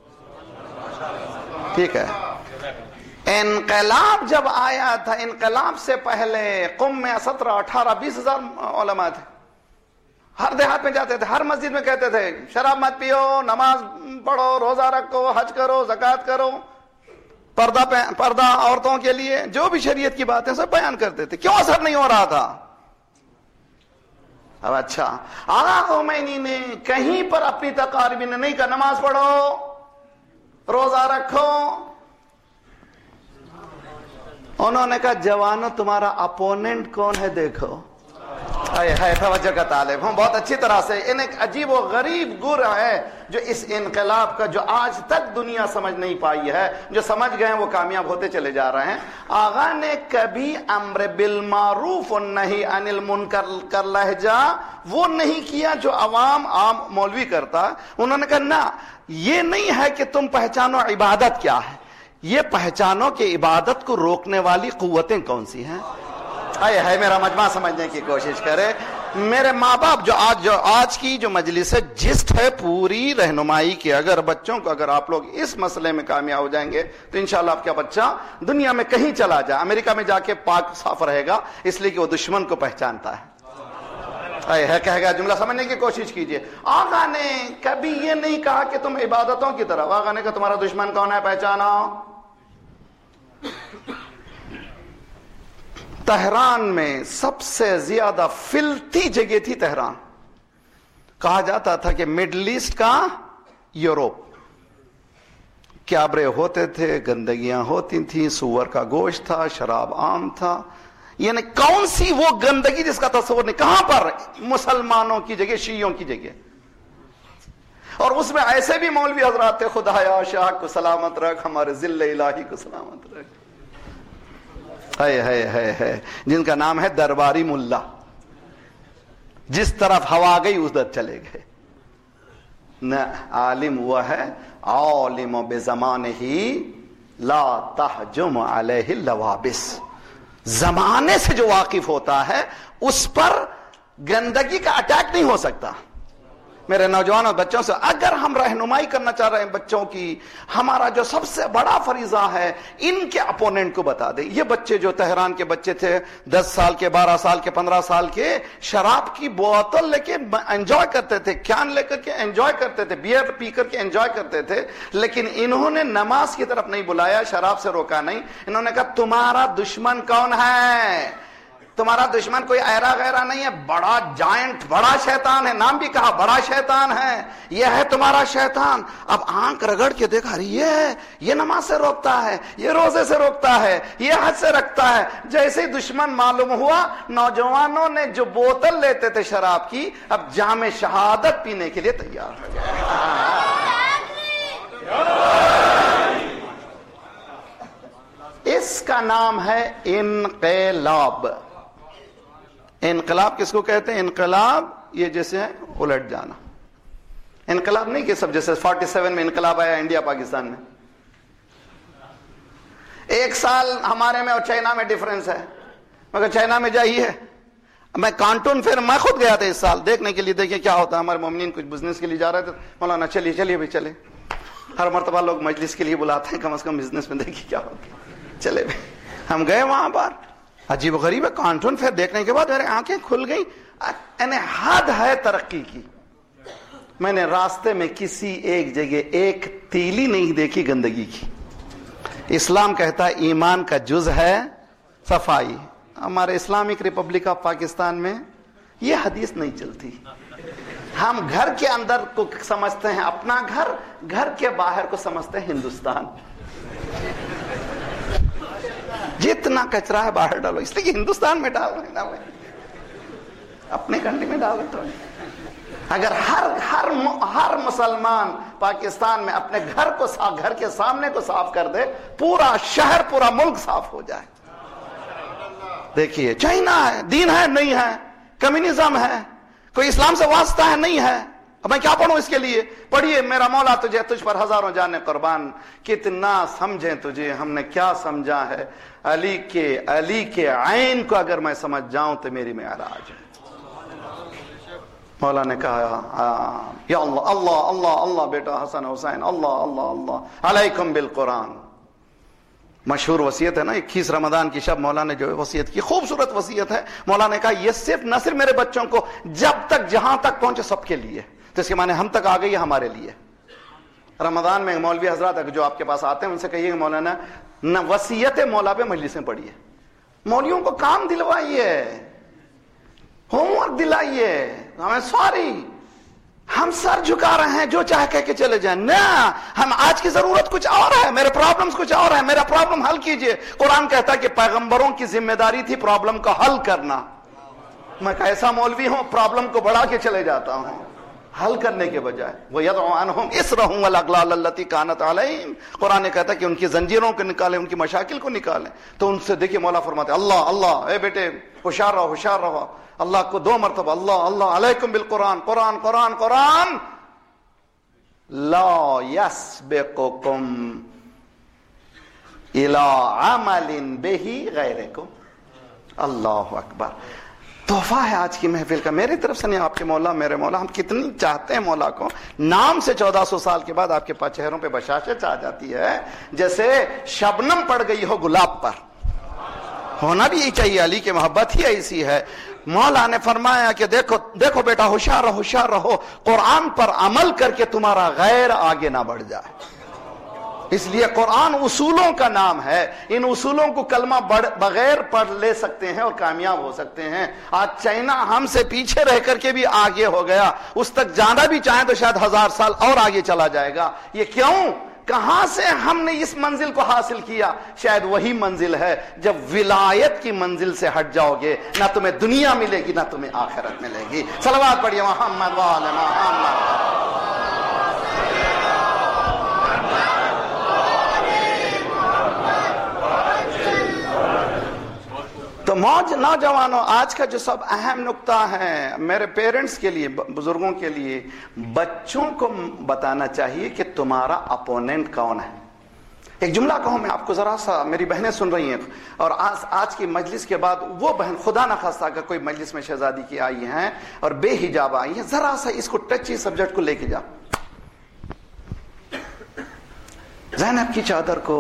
ٹھیک ہے. انقلاب جب آیا تھا, انقلاب سے پہلے قم میں سترہ اٹھارہ بیس ہزار علماء تھے. ہر دیہات میں جاتے تھے, ہر مسجد میں کہتے تھے شراب مت پیو, نماز پڑھو, روزہ رکھو, حج کرو, زکوٰۃ کرو, پردہ پردہ عورتوں کے لیے, جو بھی شریعت کی باتیں سب بیان کرتے تھے. کیوں اثر نہیں ہو رہا تھا؟ اب اچھا, آقا خمینی نے کہیں پر اپنی تقاریر میں نہیں کہا نماز پڑھو, روزہ رکھو. انہوں نے کہا جوانو تمہارا اپوننٹ کون ہے دیکھو. ہے توجہ کا طالب ہوں بہت اچھی طرح سے. ان ایک عجیب و غریب گر ہے جو اس انقلاب کا جو آج تک دنیا سمجھ نہیں پائی ہے. جو سمجھ گئے ہیں وہ کامیاب ہوتے چلے جا رہے ہیں. آغا نے کبھی امر بالمعروف و نہی عن المنکر کا لہجہ وہ نہیں کیا جو عوام عام مولوی کرتا. انہوں نے کہا نہ، یہ نہیں ہے کہ تم پہچانو عبادت کیا ہے، یہ پہچانو کہ عبادت کو روکنے والی قوتیں کون سی ہیں. آئے ہے میرا مجمع سمجھنے کی کوشش کرے. میرے ماں باپ جو آج جو آج کی جو مجلس ہے جسٹ ہے پوری رہنمائی کی. اگر بچوں کو اگر آپ لوگ اس مسئلے میں کامیاب ہو جائیں گے تو انشاءاللہ آپ کا بچہ دنیا میں کہیں چلا جائے، امریکہ میں جا کے پاک صاف رہے گا، اس لیے کہ وہ دشمن کو پہچانتا ہے. آئے ہے کہے گا جملہ سمجھنے کی کوشش کیجئے. آقا نے کبھی یہ نہیں کہا کہ تم عبادتوں کی طرف، آقا نے کہا تمہارا دشمن کون ہے پہچانا. تہران میں سب سے زیادہ فلتی جگہ تھی تہران. کہا جاتا تھا کہ مڈل ایسٹ کا یوروپ. کیبرے ہوتے تھے، گندگیاں ہوتی تھیں، سور کا گوشت تھا، شراب عام تھا. یعنی کون سی وہ گندگی جس کا تصور نہیں. کہاں پر؟ مسلمانوں کی جگہ، شیعوں کی جگہ. اور اس میں ایسے بھی مولوی حضرات تھے، خدایا شاہ کو سلامت رکھ، ہمارے ذل الہی کو سلامت رکھ، ہے ہے ہے ہے جن کا نام ہے درباری ملا. جس طرف ہوا گئی ادھر چلے گئے. نہ عالم وہ ہے عالم بزمانہ لا تحجم علیہ اللوابس. زمانے سے جو واقف ہوتا ہے اس پر گندگی کا اٹیک نہیں ہو سکتا. میرے نوجوانوں بچوں سے اگر ہم رہنمائی کرنا چاہ رہے ہیں بچوں کی، ہمارا جو سب سے بڑا فریضہ ہے ان کے اپوننٹ کو بتا دیں. یہ بچے جو تہران کے بچے تھے، دس سال کے، بارہ سال کے، پندرہ سال کے، شراب کی بوتل لے کے انجوائے کرتے تھے، کین لے کر کے انجوائے کرتے تھے، بیئر پی کر کے انجوائے کرتے تھے. لیکن انہوں نے نماز کی طرف نہیں بلایا، شراب سے روکا نہیں. انہوں نے کہا تمہارا دشمن کون ہے؟ تمہارا دشمن کوئی ایرا غیرہ نہیں ہے، بڑا جائنٹ، بڑا شیطان ہے. نام بھی کہا بڑا شیطان ہے، یہ ہے تمہارا شیطان. اب آنکھ رگڑ کے دیکھا یہ ہے، یہ نماز سے روکتا ہے، یہ روزے سے روکتا ہے، یہ حج سے رکھتا ہے. جیسے دشمن معلوم ہوا، نوجوانوں نے جو بوتل لیتے تھے شراب کی اب جام شہادت پینے کے لیے تیار ہو گئے. اس کا نام ہے انقلاب. انقلاب کس کو کہتے ہیں؟ انقلاب یہ جیسے ہے الٹ جانا. انقلاب نہیں کہ سب جیسے فورٹی سیون میں انقلاب آیا انڈیا پاکستان میں. ایک سال ہمارے میں اور چائنا میں ڈیفرنس ہے. مگر چائنا میں جائیے، میں کانٹون پھر میں خود گیا تھا اس سال دیکھنے کے لیے، دیکھیں کیا ہوتا ہے. ہمارے مومنین کچھ بزنس کے لیے جا رہے تھے. مولانا چلیے چلیے بھی چلے. ہر مرتبہ لوگ مجلس کے لیے بلاتے ہیں، کم از کم بزنس میں دیکھیے کیا ہوتا ہے. چلے بھی ہم گئے وہاں پر. عجیب و غریب ہے کانٹون پھر دیکھنے کے بعد میرے آنکھیں کھل گئی. یعنی حد ہے ترقی کی. میں نے راستے میں کسی ایک جگہ ایک تیلی نہیں دیکھی گندگی کی. اسلام کہتا ہے ایمان کا جز ہے صفائی. ہمارے اسلامک ریپبلک آف پاکستان میں یہ حدیث نہیں چلتی. ہم گھر کے اندر کو سمجھتے ہیں اپنا گھر، گھر کے باہر کو سمجھتے ہیں ہندوستان. جتنا کچرا ہے باہر ڈالو، اس لیے کہ ہندوستان میں ڈال رہے ہیں، اپنے کنٹری میں ڈال رہے. اگر ہر ہر ہر مسلمان پاکستان میں اپنے گھر کو صاف، گھر کے سامنے کو صاف کر دے، پورا شہر پورا ملک صاف ہو جائے. دیکھیے چائنا ہے، دین ہے نہیں ہے، کمیونزم ہے، کوئی اسلام سے واسطہ ہے نہیں ہے. اب میں کیا پڑھوں اس کے لیے؟ پڑھیے میرا مولا تجھے تجھ پر ہزاروں جانے قربان، کتنا سمجھیں تجھے ہم نے کیا سمجھا ہے. علی کے علی کے عین کو اگر میں سمجھ جاؤں تو میری معراج ہے. مولا نے کہا یا اللہ اللہ اللہ اللہ بیٹا حسن حسین اللہ اللہ اللہ علیکم بالقرآن. مشہور وصیت ہے نا، اکیس رمضان کی شب مولا نے جو وصیت کی، خوبصورت وصیت ہے. مولا نے کہا یہ صرف نہ صرف میرے بچوں کو، جب تک جہاں تک پہنچے سب کے لیے. تو اس کے معنی ہم تک آ گئی ہمارے لیے. رمضان میں مولوی حضرات جو آپ کے پاس آتے ہیں ان سے کہیے کہ مولانا نہ وصیت مولا پہ مجلسیں پڑھیے. مولویوں کو کام دلوائیے، ہوم ورک دلائیے. ہمیں سوری ہم سر جھکا رہے ہیں جو چاہے کہہ کے چلے جائیں. نہ، ہم آج کی ضرورت کچھ اور ہے، میرے پرابلمز کچھ اور ہے. میرا پرابلم حل کیجئے. قرآن کہتا ہے کہ پیغمبروں کی ذمہ داری تھی پرابلم کا حل کرنا. میں ایسا مولوی ہوں پرابلم کو بڑھا کے چلے جاتا ہوں حل کرنے کے بجائے. وَيَدْعُ عَنْهُمْ إِسْرَهُمْ وَالْأَغْلَالَ الَّتِي كَانَتْ عَلَيْهِمْ. قرآن کہتا ہے کہ ان کی زنجیروں کو نکالیں, ان کی مشاکل کو نکالیں. تو ان سے دیکھیں مولا فرماتے اللہ اللہ اے بیٹے ہوشیار رہو ہوشیار رہو. اللہ کو دو مرتبہ اللہ اللہ علیکم بالقرآن قرآن قرآن قرآن لا يسبقكم الى عمل به غیرکم. اللہ اکبر. تحفہ ہے آج کی محفل کا میری طرف سے نہیں, آپ کے مولا میرے مولا. ہم کتنی چاہتے ہیں مولا کو. نام سے چودہ سو سال کے بعد آپ کے پاس چہروں پہ بشاشت آ جاتی ہے جیسے شبنم پڑ گئی ہو گلاب پر. ہونا بھی یہی چاہیے, علی کی محبت ہی ایسی ہے. مولا نے فرمایا کہ دیکھو دیکھو بیٹا ہوشیار رہو ہوشیار رہو, قرآن پر عمل کر کے تمہارا غیر آگے نہ بڑھ جائے. اس لیے قرآن اصولوں کا نام ہے. ان اصولوں کو کلمہ بغیر پڑھ لے سکتے ہیں اور کامیاب ہو سکتے ہیں. آج چائنا ہم سے پیچھے رہ کر کے بھی آگے ہو گیا, اس تک جانا بھی چاہیں تو شاید ہزار سال اور آگے چلا جائے گا. یہ کیوں؟ کہاں سے ہم نے اس منزل کو حاصل کیا؟ شاید وہی منزل ہے جب ولایت کی منزل سے ہٹ جاؤ گے نہ تمہیں دنیا ملے گی نہ تمہیں آخرت ملے گی. صلوات پڑھیے محمد وآل محمد. تو موج نوجوانوں, آج کا جو سب اہم نقطہ ہے میرے پیرنٹس کے لیے, بزرگوں کے لیے, بچوں کو بتانا چاہیے کہ تمہارا اپوننٹ کون ہے. ایک جملہ کہوں میں آپ کو, ذرا سا میری بہنیں سن رہی ہیں اور آج آج کی مجلس کے بعد وہ بہن خدا نہ خواستہ اگر کوئی مجلس میں شہزادی کی آئی ہیں اور بے حجاب آئی ہیں, ذرا سا اس کو ٹچی سبجیکٹ کو لے کے جا. زینب کی چادر کو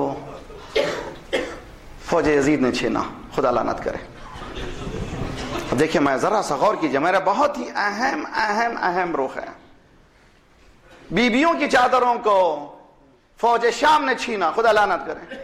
فوج یزید نے چھینا, خدا لعنت کرے. اب دیکھیں میں ذرا سا غور کیجئے, میرا بہت ہی اہم اہم اہم رخ ہے. بیویوں کی چادروں کو فوج شام نے چھینا, خدا لعنت کرے.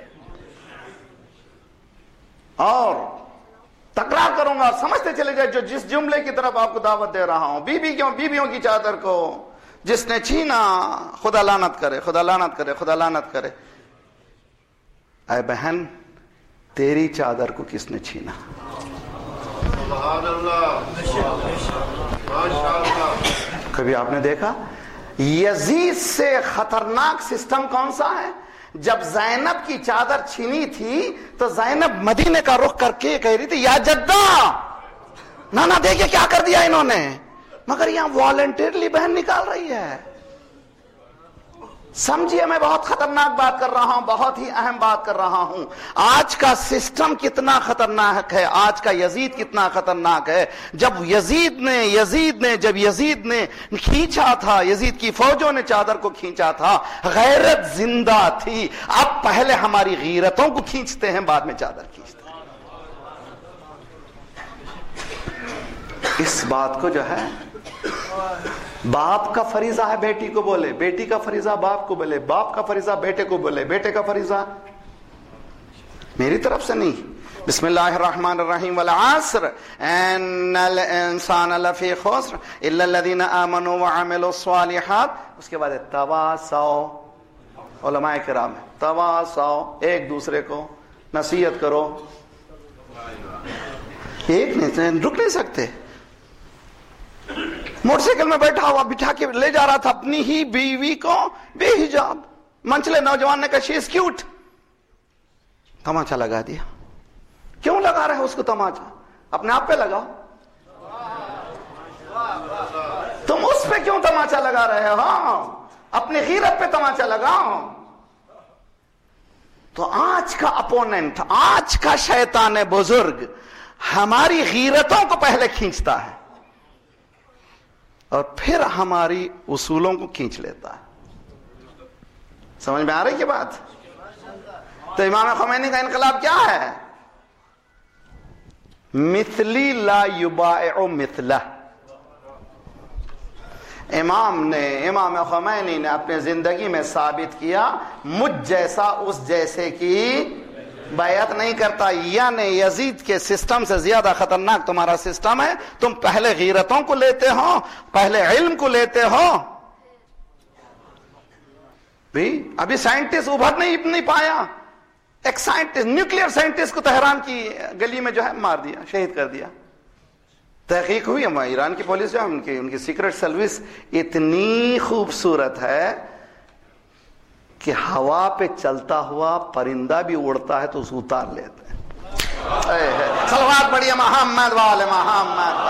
اور تکرار کروں گا, سمجھتے چلے جائے جو جس جملے کی طرف آپ کو دعوت دے رہا ہوں. بیوی کیوں بیویوں کی چادر کو جس نے چھینا, خدا لعنت کرے خدا لعنت کرے خدا لعنت کرے. اے بہن, تیری چادر کو کس نے چھینا؟ سبحان اللہ, کبھی آپ نے دیکھا یزید سے خطرناک سسٹم کون سا ہے؟ جب زینب کی چادر چھینی تھی تو زینب مدینے کا رخ کر کے کہہ رہی تھی یا جدہ, نانا دیکھیں کیا کر دیا انہوں نے, مگر یہاں والنٹیرلی بہن نکال رہی ہے. سمجھیے میں بہت خطرناک بات کر رہا ہوں, بہت ہی اہم بات کر رہا ہوں. آج کا سسٹم کتنا خطرناک ہے, آج کا یزید کتنا خطرناک ہے. جب یزید نے یزید نے جب یزید نے کھینچا تھا, یزید کی فوجوں نے چادر کو کھینچا تھا, غیرت زندہ تھی. اب پہلے ہماری غیرتوں کو کھینچتے ہیں, بعد میں چادر کھینچتے ہیں. اس بات کو جو ہے, باپ کا فریضہ ہے بیٹی کو بولے, بیٹی کا فریضہ باپ کو بولے, باپ کا فریضہ بیٹے کو بولے, بیٹے کا فریضہ میری طرف سے نہیں. بسم اللہ الرحمن الرحیم. والعصر ان الانسان لفی خسر الا الذین آمنوا وعملوا الصالحات. اس کے بعد تواصوا, علماء کرام تواصوا, ایک دوسرے کو نصیحت کرو. ایک نہیں رک نہیں سکتے. موٹر سائیکل میں بیٹھا ہوا بٹھا کے لے جا رہا تھا اپنی ہی بیوی کو بے حجاب, منچلے نوجوان نے کہا شی از کیوٹ, تماچا لگا دیا. کیوں لگا رہے اس کو تماچا؟ اپنے آپ پہ لگاؤ. تم اس پہ کیوں تماچا لگا رہے ہو؟ اپنی غیرت پہ تماچا لگاؤ. تو آج کا اپوننٹ, آج کا شیطان بزرگ ہماری غیرتوں کو پہلے کھینچتا ہے اور پھر ہماری اصولوں کو کھینچ لیتا ہے. سمجھ میں آ رہی ہے بات؟ تو امام خمینی کا انقلاب کیا ہے؟ مثلی لا یبائع مثلہ. امام نے امام خمینی نے اپنے زندگی میں ثابت کیا مجھ جیسا اس جیسے کی بیعت نہیں کرتا. یعنی یزید کے سسٹم سے زیادہ خطرناک تمہارا سسٹم ہے. تم پہلے غیرتوں کو لیتے ہو, پہلے علم کو لیتے ہو. بھی ابھی سائنٹسٹ ابھر نہیں نہیں پایا. ایک سائنٹسٹ, نیوکلیئر سائنٹسٹ کو تہران کی گلی میں جو ہے مار دیا, شہید کر دیا. تحقیق ہوئی ہمارے ایران کی پولیس جو ان کی ان کی سیکرٹ سروس اتنی خوبصورت ہے کہ ہوا پہ چلتا ہوا پرندہ بھی اڑتا ہے تو اسے اتار لیتے ہیں. صلوات پڑھیے محمد والے محمد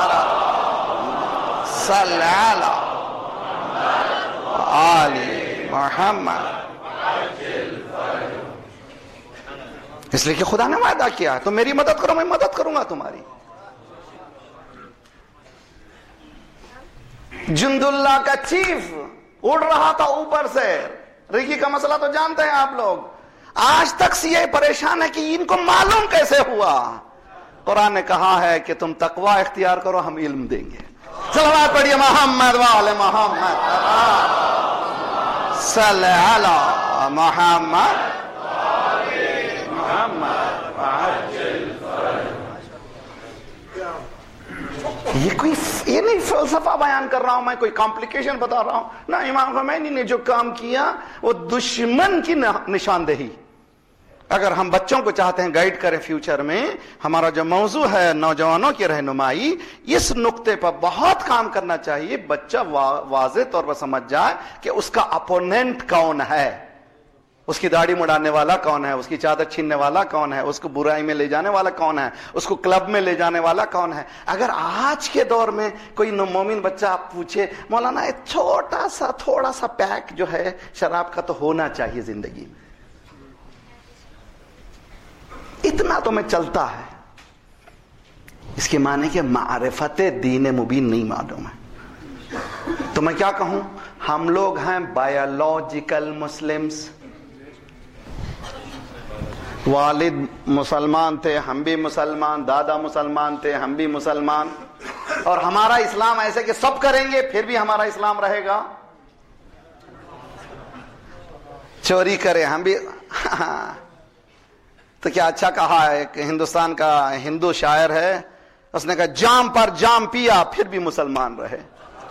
صلی اللہ علیہ محمد. اس لیے کہ خدا نے وعدہ کیا ہے تم میری مدد کرو میں مدد کروں گا تمہاری. جند اللہ کا چیف اڑ رہا تھا اوپر سے. ریگی کا مسئلہ تو جانتے ہیں آپ لوگ. آج تک سے یہ پریشان ہے کہ ان کو معلوم کیسے ہوا. قرآن نے کہا ہے کہ تم تقوی اختیار کرو ہم علم دیں گے. صلوات پڑھیے محمد والے محمد صلی اللہ محمد یہ کوئی یہ نہیں فلسفہ بیان کر رہا ہوں میں, کوئی کمپلیکیشن بتا رہا ہوں نہ. امام خمینی نے جو کام کیا وہ دشمن کی نشاندہی. اگر ہم بچوں کو چاہتے ہیں گائیڈ کریں فیوچر میں, ہمارا جو موضوع ہے نوجوانوں کی رہنمائی, اس نقطے پر بہت کام کرنا چاہیے. بچہ واضح طور پر سمجھ جائے کہ اس کا اپوننٹ کون ہے, اس کی داڑھی مڑانے والا کون ہے, اس کی چادر چھیننے والا کون ہے, اس کو برائی میں لے جانے والا کون ہے, اس کو کلب میں لے جانے والا کون ہے. اگر آج کے دور میں کوئی مومن بچہ آپ پوچھے مولانا ایک چھوٹا سا تھوڑا سا پیک جو ہے شراب کا تو ہونا چاہیے زندگی میں, اتنا تو میں چلتا ہے, اس کے معنی کہ معرفت دین مبین نہیں معلوم ہے. تو میں کیا کہوں, ہم لوگ ہیں بایولوجیکل مسلمز. والد مسلمان تھے ہم بھی مسلمان, دادا مسلمان تھے ہم بھی مسلمان, اور ہمارا اسلام ایسے کہ سب کریں گے پھر بھی ہمارا اسلام رہے گا. چوری کرے ہم بھی تو کیا اچھا کہا ہے کہ ہندوستان کا ہندو شاعر ہے, اس نے کہا جام پر جام پیا پھر بھی مسلمان رہے.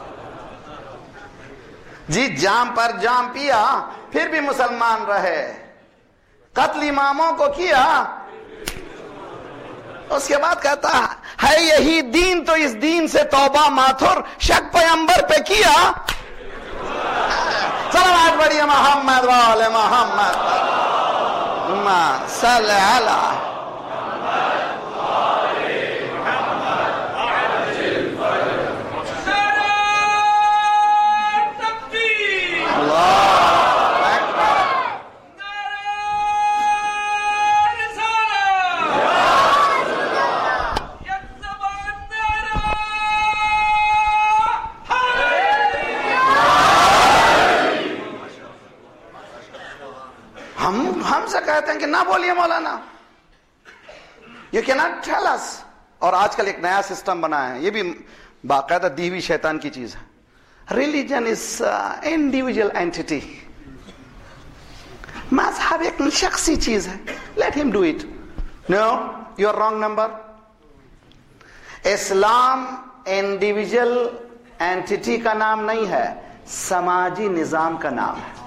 جی جام پر جام پیا پھر بھی مسلمان رہے. قتل اماموں کو کیا, اس کے بعد کہتا ہے یہی دین تو اس دین سے توبہ ماتھر شک پیغمبر پہ کیا. صلوات پڑھیے محمد والے محمد صلی اللہ. کہتے ہیں کہ نہ بولیے مولانا, you cannot tell us. اور آج کل ایک نیا سسٹم بنا ہے, یہ بھی باقاعدہ دی ہوئی شیطان کی چیز ہے. ریلیجن از انڈیویجل اینٹی, مذہب ایک شخصی چیز ہے, let him do it. No you are wrong number. اسلام انڈیویجل اینٹی کا نام نہیں ہے, سماجی نظام کا نام ہے.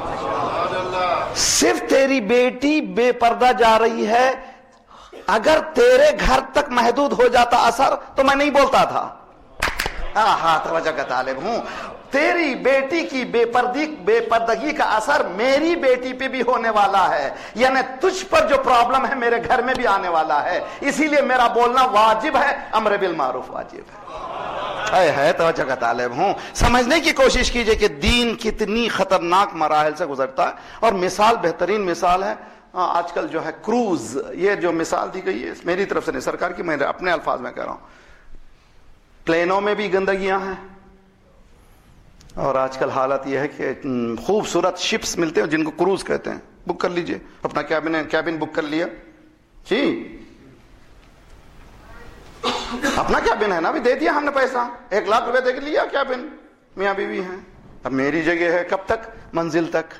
صرف تیری بیٹی بے پردہ جا رہی ہے, اگر تیرے گھر تک محدود ہو جاتا اثر تو میں نہیں بولتا تھا. ہاں توجہ کا طالب ہوں. تیری بیٹی کی بے پردگی بے پردگی کا اثر میری بیٹی پہ بھی ہونے والا ہے, یعنی تجھ پر جو پرابلم ہے میرے گھر میں بھی آنے والا ہے. اسی لیے میرا بولنا واجب ہے, امر بالمعروف واجب ہے. ہے توجہ کا طالب ہوں. سمجھنے کی کوشش کیجئے کہ دین کتنی خطرناک مراحل سے گزرتا ہے. اور مثال بہترین مثال ہے آج کل جو ہے کروز. یہ جو مثال دی گئی ہے میری طرف سے نہیں, سرکار کی, میں اپنے الفاظ میں کہہ رہا ہوں. پلینوں میں بھی گندگیاں ہیں, اور آج کل حالت یہ ہے کہ خوبصورت شپس ملتے ہیں جن کو کروز کہتے ہیں. بک کر لیجئے اپنا کیبن, کیبن بک کر لیا جی, اپنا کیبن ہے نا, بھی دے دیا ہم نے پیسہ, ایک لاکھ روپے دے کے لیا کیبن, میاں بیوی ہیں. اب میری جگہ ہے, کب تک, منزل تک.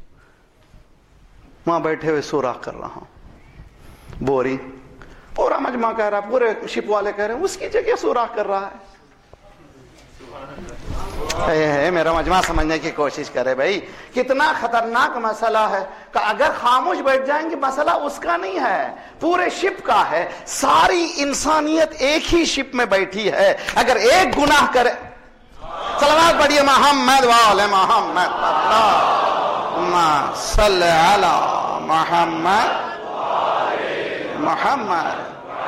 وہاں بیٹھے ہوئے سوراخ کر رہا ہوں, بوری پورا مجمع کہہ رہا, پورے شپ والے کہہ رہے ہیں اس کی جگہ سوراخ کر رہا ہے. ہے میرا مجمع سمجھنے کی کوشش کرے بھائی، کتنا خطرناک مسئلہ ہے کہ اگر خاموش بیٹھ جائیں گے مسئلہ اس کا نہیں ہے، پورے شپ کا ہے، ساری انسانیت ایک ہی شپ میں بیٹھی ہے، اگر ایک گناہ کرے، صلوات پڑھیے محمد وآل محمد، اللہم صلی علی محمد محمد۔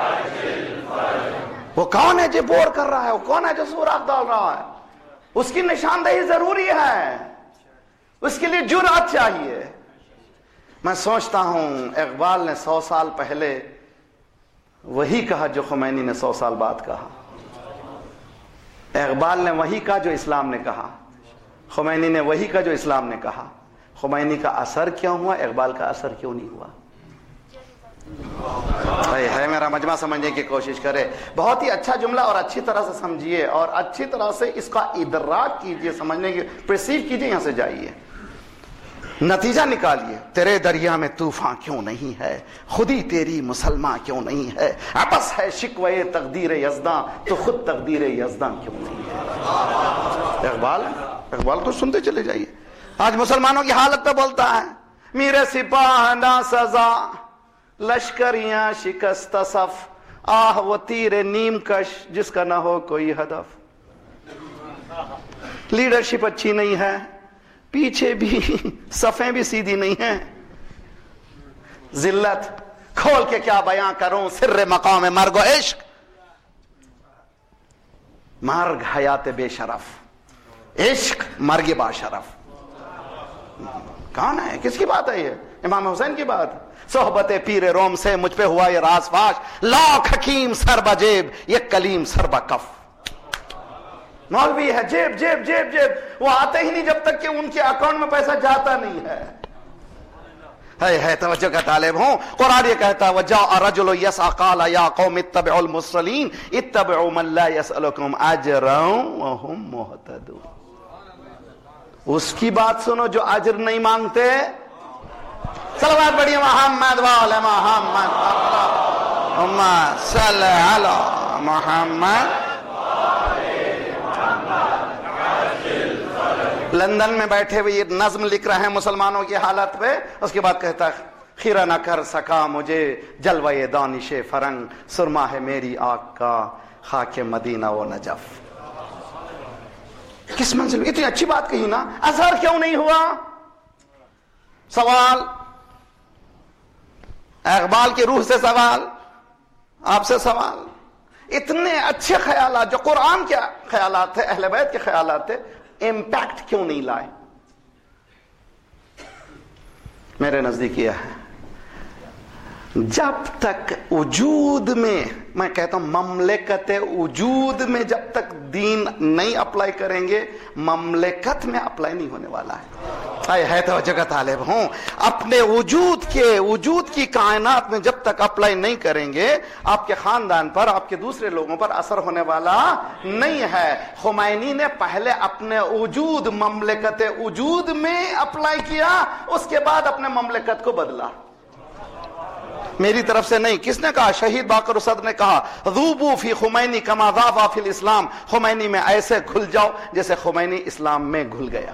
وہ کون ہے جو بور کر رہا ہے؟ وہ کون ہے جو سوراخ ڈال رہا ہے؟ اس کی نشاندہی ضروری ہے، اس کے لیے جرأت چاہیے۔ میں سوچتا ہوں اقبال نے سو سال پہلے وہی کہا جو خمینی نے سو سال بعد کہا، اقبال نے وہی کہا جو اسلام نے کہا، خمینی نے وہی کہا جو اسلام نے کہا۔ خمینی کا اثر کیوں ہوا، اقبال کا اثر کیوں نہیں ہوا؟ ہے میرا مجمع سمجھنے کی کوشش کرے، بہت ہی اچھا جملہ اور اچھی طرح سے سمجھیے اور اچھی طرح سے اس کا ادراک کیجئے، سمجھنے کی پرسیو کیجئے، یہاں سے جائیے نتیجہ نکالیے۔ تیرے دریا میں طوفان کیوں نہیں ہے، خودی تیری مسلمان کیوں نہیں ہے، آپس ہے شکوے تقدیر یزداں تو خود تقدیر یزداں کیوں نہیں ہے۔ اقبال اقبال کو سنتے چلے جائیے۔ آج مسلمانوں کی حالت پہ بولتا ہے، میرے سپاہ نہ سزا لشکریاں شکست صف، آہ وہ تیر نیم کش جس کا نہ ہو کوئی ہدف۔ لیڈرشپ اچھی نہیں ہے، پیچھے بھی صفیں بھی سیدھی نہیں ہیں، ذلت کھول کے کیا بیاں کروں، سر مقام مرگ و عشق، مرگ حیات بے شرف، عشق مرگ با شرف۔ کون ہے، کس کی بات ہے یہ؟ امام حسین کی بات۔ صحبت پیر روم سے مجھ پہ ہوا یہ راز فاش، لاکھ حکیم سر بجیب یہ کلیم سر بکف۔ مولوی ہے جیب جیب جیب جیب، وہ آتے ہی نہیں جب تک کہ ان کے اکاؤنٹ میں پیسہ جاتا نہیں ہے۔ ہے ہے توجہ کا طالب ہوں، قرآن یہ کہتا ہے وَجَاءَ رَجُلٌ يَسْعَىٰ قَالَ يَا قَوْمِ اتَّبِعُوا الْمُرْسَلِينَ اتَّبِعُوا مَن لَّا يَسْأَلُكُمْ أَجْرًا وَهُم مُّهْتَدُونَ۔ اس کی بات سنو جو اجر نہیں مانگتے۔ صلوات پڑھیے محمد وآل محمد، اللہم صلی علی محمد۔ لندن میں بیٹھے ہوئے یہ نظم لکھ رہے ہیں مسلمانوں کی حالت پہ، اس کے بعد کہتا ہے خیرہ نہ کر سکا مجھے جلوہ دانش فرنگ، سرما ہے میری آنکھ کا خاک مدینہ و نجف۔ کس منزل میں اتنی اچھی بات کہی نا، اثر کیوں نہیں ہوا؟ سوال اقبال کی روح سے سوال، آپ سے سوال، اتنے اچھے خیالات جو قرآن کے خیالات تھے، اہل بیت کے خیالات تھے، امپیکٹ کیوں نہیں لائے؟ میرے نزدیک یہ ہے جب تک وجود میں، میں کہتا ہوں مملکت وجود میں جب تک دین نہیں اپلائی کریں گے، مملکت میں اپلائی نہیں ہونے والا ہے۔ ہے توجہ کا طالب ہوں، اپنے وجود کے وجود کی کائنات میں جب تک اپلائی نہیں کریں گے، آپ کے خاندان پر، آپ کے دوسرے لوگوں پر اثر ہونے والا نہیں ہے۔ خمینی نے پہلے اپنے وجود مملکت وجود میں اپلائی کیا، اس کے بعد اپنے مملکت کو بدلا۔ میری طرف سے نہیں، کس نے کہا؟ شہید باقر اسد نے کہا ذوبوا فی خمینی کما ذابا فی الاسلام، خمینی میں ایسے گھل جاؤ جیسے خمینی اسلام میں گھل گیا۔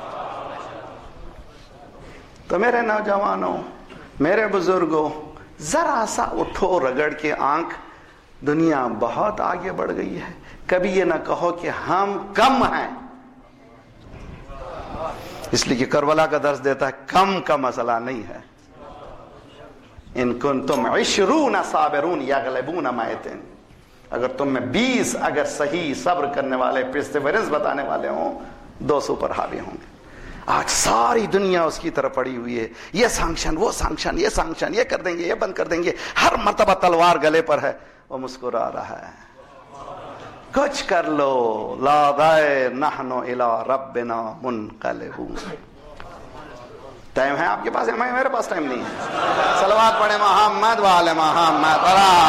تو میرے نوجوانوں، میرے بزرگوں، ذرا سا اٹھو رگڑ کے آنکھ، دنیا بہت آگے بڑھ گئی ہے۔ کبھی یہ نہ کہو کہ ہم کم ہیں، اس لیے کہ کربلا کا درس دیتا ہے کم کا مسئلہ نہیں ہے۔ ان کنتم عشرون صابرون یغلبون مائتین، اگر تم میں بیس اگر صحیح صبر کرنے والے، پرسیورنس بتانے والے ہوں، دو سو پر حاوی ہوں گے۔ آج ساری دنیا اس کی طرف پڑی ہوئی ہے، یہ سانکشن وہ سانکشن، یہ سانکشن یہ کر دیں گے، یہ بند کر دیں گے، ہر مرتبہ تلوار گلے پر ہے، وہ مسکرا رہا ہے۔ کچھ کر لو، لا دائر نحن الی ربنا منقلبون۔ ٹائم ہے آپ کے پاس؟ میرے پاس ٹائم نہیں ہے۔ صلوات پڑھے محمد وآل محمد۔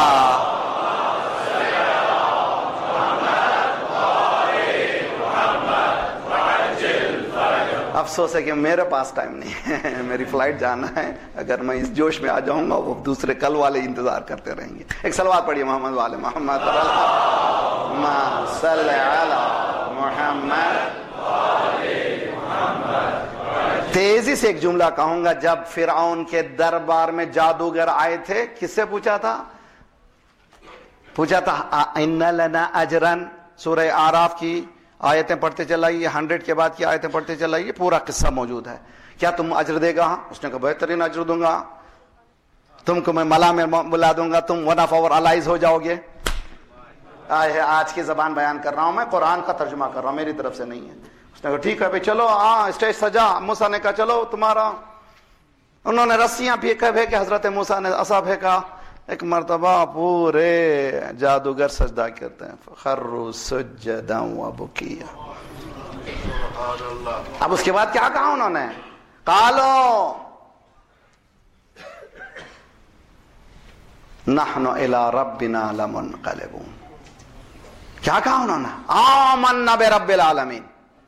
افسوس ہے کہ میرے پاس ٹائم نہیں ہے، میری فلائٹ جانا ہے۔ اگر میں اس جوش میں آ جاؤں گا وہ دوسرے کل والے انتظار کرتے رہیں گے۔ ایک صلوات پڑھیے محمد وآل محمد۔ اللہم صلی علی محمد تیزی سے ایک جملہ کہوں گا. جب فرعون کے دربار میں جادوگر آئے تھے, کس سے پوچھا تھا؟ پوچھا تھا ان لنا اجرن. سورہ اعراف کی آیتیں پڑھتے چلائیے, ہنڈریڈ کے بعد کی آیتیں پڑھتے چلائیے, پورا قصہ موجود ہے. کیا تم اجر دے گا؟ اس نے کہا بہترین اجر دوں گا, تم کو میں ملا میں بلا دوں گا, تم ون آف آور الائز ہو جاؤ گے. آج کی زبان بیان کر رہا ہوں میں, قرآن کا ترجمہ کر رہا ہوں, میری طرف سے نہیں ہے. اس نے کہا ٹھیک ہے بھائی چلو, ہاں اسٹیج سجا. موسیٰ نے کہا چلو تمہارا. انہوں نے رسیاں پھینکا پھینکے, حضرت موسیٰ نے عصا پھینکا. ایک مرتبہ پورے جادوگر سجدہ کرتے ہیں, فخروا سجدا وبکیا. اب اس کے بعد کیا کہا انہوں نے؟ قالوا نحن الی ربنا لمنقلبون. کیا کہا انہوں نے؟ آمنا برب العالمین,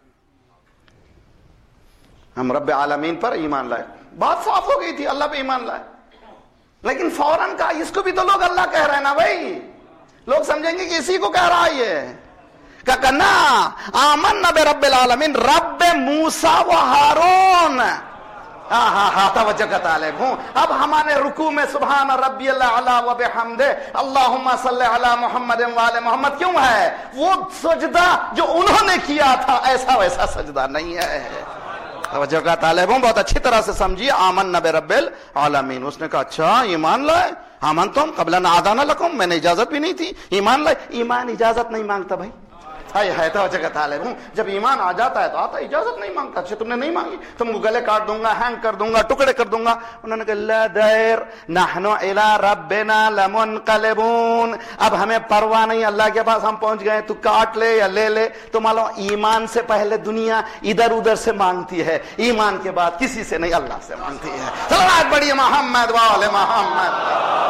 ہم رب العالمین پر ایمان لائے. بات صاف ہو گئی تھی, اللہ پہ ایمان لائے. لیکن فوراً کہا اس کو بھی تو لوگ اللہ کہہ رہے ہیں نا بھائی, لوگ سمجھیں گے کہ اسی کو کہہ رہا ہے یہ. کیا کہنا؟ آمنا برب العالمین, رب موسیٰ و ہارون. ہاں ہاں ہاں توجہ کا طالب ہوں. اب ہمارے رکوع میں سبحان ربی الاعلی و بحمدہ اللہم صلی علی محمد و آل محمد کیوں ہے؟ وہ سجدہ جو انہوں نے کیا تھا ایسا ویسا سجدہ نہیں ہے. توجہ کا طالب ہوں, بہت اچھی طرح سے سمجھیے. آمنا برب العالمین. اس نے کہا اچھا ایمان لائے؟ آمنتم قبل ان آذان لکم, میں نے اجازت بھی نہیں تھی. ایمان لائے. ایمان اجازت نہیں مانگتا بھائی. ہے ہے توجہ کا طالب ہوں, جب ایمان آ جاتا ہے تو آتا, اجازت نہیں مانگتا. اچھا تم نے نہیں مانگی, تم کو گلے کاٹ دوں گا, ہینگ کر دوں گا, ٹکڑے کر دوں گا. انہوں نے کہا لا دیر نحن الی ربنا لمنقلبون. اب ہمیں پرواہ نہیں, اللہ کے پاس ہم پہنچ گئے, تو کاٹ لے یا لے لے. تو معلوم ایمان سے پہلے دنیا ادھر ادھر سے مانگتی ہے, ایمان کے بعد کسی سے نہیں, اللہ سے مانگتی ہے. صلوات پڑھیے محمد و آل محمد.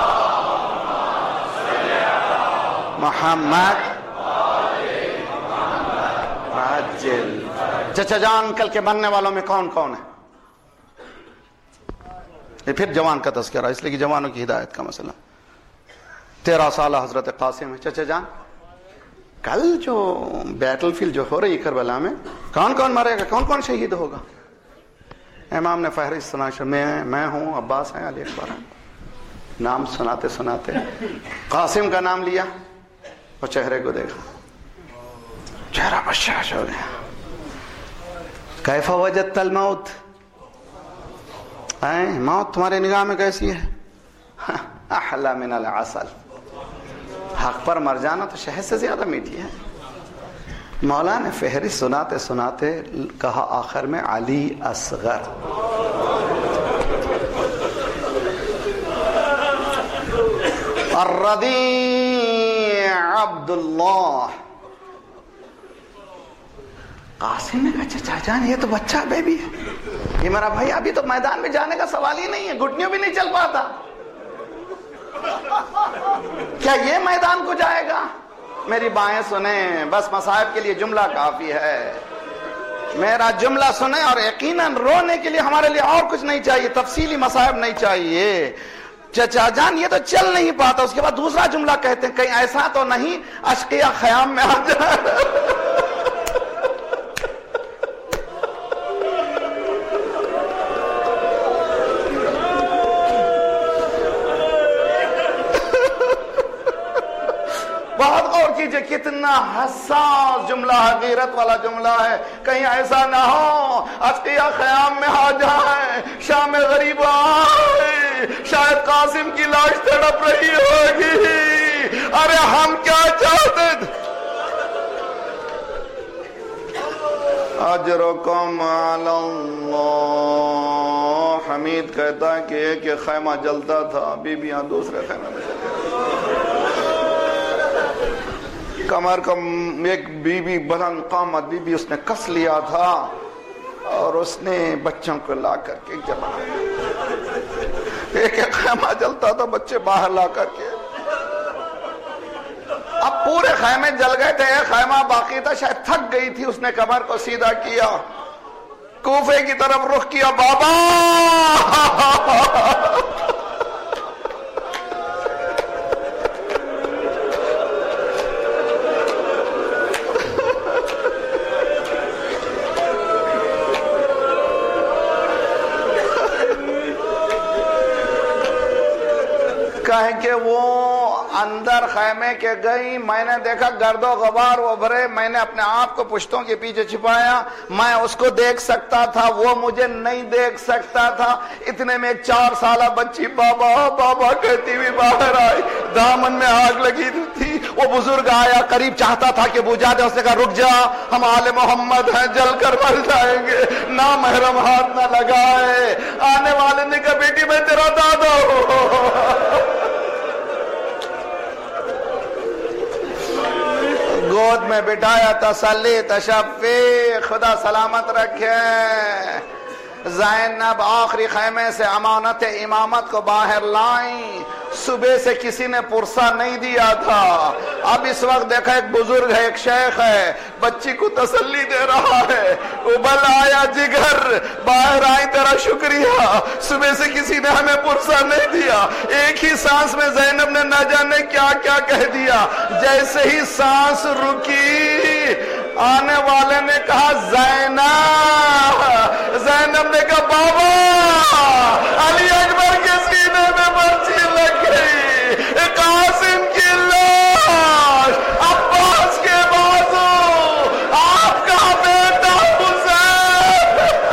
محمد چچا جان کل کے بننے والوں میں کون کون ہے؟ یہ پھر جوان کا تذکرہ, اس لیے کہ جوانوں کی ہدایت کا مسئلہ. تیرہ سالہ حضرت قاسم ہے چچا جان. کل جو بیٹل فیلڈ جو ہو رہی ہے کربلا میں, کون کون مرے گا, کون کون شہید ہوگا؟ امام نے فہرست سنا, میں میں ہوں, عباس ہیں, علی اکبر ہیں. نام سناتے سناتے قاسم کا نام لیا اور چہرے کو دیکھا, چہرہ بشاش ہو گیا. کیف وجدت الموت, اے موت تمہاری نگاہ میں کیسی ہے؟ احلی من العسل, حق پر مر جانا تو شہد سے زیادہ میٹھی ہے. مولا نے فہرست سناتے سناتے کہا آخر میں علی اصغر. الرضیع عبداللہ. قاسم نے کہا چچا جان یہ تو بچہ بیبی ہے, یہ میرا بھائی, ابھی تو میدان میں جانے کا سوال ہی نہیں ہے, گھٹنیوں بھی نہیں چل پاتا, کیا یہ میدان کو جائے گا؟ میری بائیں سنیں, بس مصائب کے لیے جملہ کافی ہے. میرا جملہ سنیں اور یقیناً رونے کے لیے ہمارے لیے اور کچھ نہیں چاہیے, تفصیلی مصائب نہیں چاہیے. چچا جان یہ تو چل نہیں پاتا. اس کے بعد دوسرا جملہ کہتے ہیں کہیں ایسا تو نہیں اشقیہ خیام میں آ جائے. بہت غور کیجئے, کتنا حساس جملہ ہے, غیرت والا جملہ ہے. کہیں ایسا نہ ہو اشقیہ خیام میں آ جائیں, شام غریب آئے, شاید قاسم کی لاش تڑپ رہی ہوگی. ارے ہم کیا چاہتے تھے؟ اجرکم علی اللہ. حمید کہتا ہے کہ ایک خیمہ جلتا تھا, بیبیاں دوسرے خیمے میں چلے گئیں. کمر کا ایک بی بی بلند قامت بی بی اس نے کس لیا تھا اور اس نے بچوں کو لا کر کے جلا. ایک ایک خیمہ جلتا تھا, بچے باہر لا کر کے. اب پورے خیمے جل گئے تھے, ایک خیمہ باقی تھا, شاید تھک گئی تھی, اس نے کمر کو سیدھا کیا, کوفے کی طرف رخ کیا. بابا ہے کہ وہ اندر خیمے کے گئی، میں نے دیکھا گرد و غبار ابھرے، میں نے اپنے آپ کو پشتوں کے پیچھے چھپایا، میں اس کو دیکھ سکتا تھا، وہ مجھے نہیں دیکھ سکتا تھا۔ اتنے میں ایک چار سالہ بچی بابا بابا کہتی ہوئی باہر آئی، دامن میں آگ لگی تھی۔ وہ بزرگ آیا قریب، چاہتا تھا کہ بجھا دے، اس نے کہا رک جا، ہم آل محمد ہیں، جل کر مر جائیں گے، نہ محرم ہاتھ نہ لگائے۔ آنے والے نے کہا بیٹی میں تیرا دادا ہوں۔ گود میں بٹھایا، تسلی تشفی، خدا سلامت رکھے۔ زینب آخری خیمے سے امانت امامت کو باہر لائیں، صبح سے کسی نے پرسہ نہیں دیا تھا۔ اب اس وقت دیکھا ایک بزرگ ہے، ایک شیخ ہے، بچی کو تسلی دے رہا ہے، ابل آیا جگر، باہر آئی تیرا شکریہ، صبح سے کسی نے ہمیں پرسہ نہیں دیا۔ ایک ہی سانس میں زینب نے نہ جانے کیا کیا کہہ دیا۔ جیسے ہی سانس رکی، آنے والے نے کہا زینب، زینب نے کہا بابا، علی اکبر کے سینے میں برچی لگ گئی، قاسم کی لاش، عباس کے بازو، آپ کا بیٹا حسین۔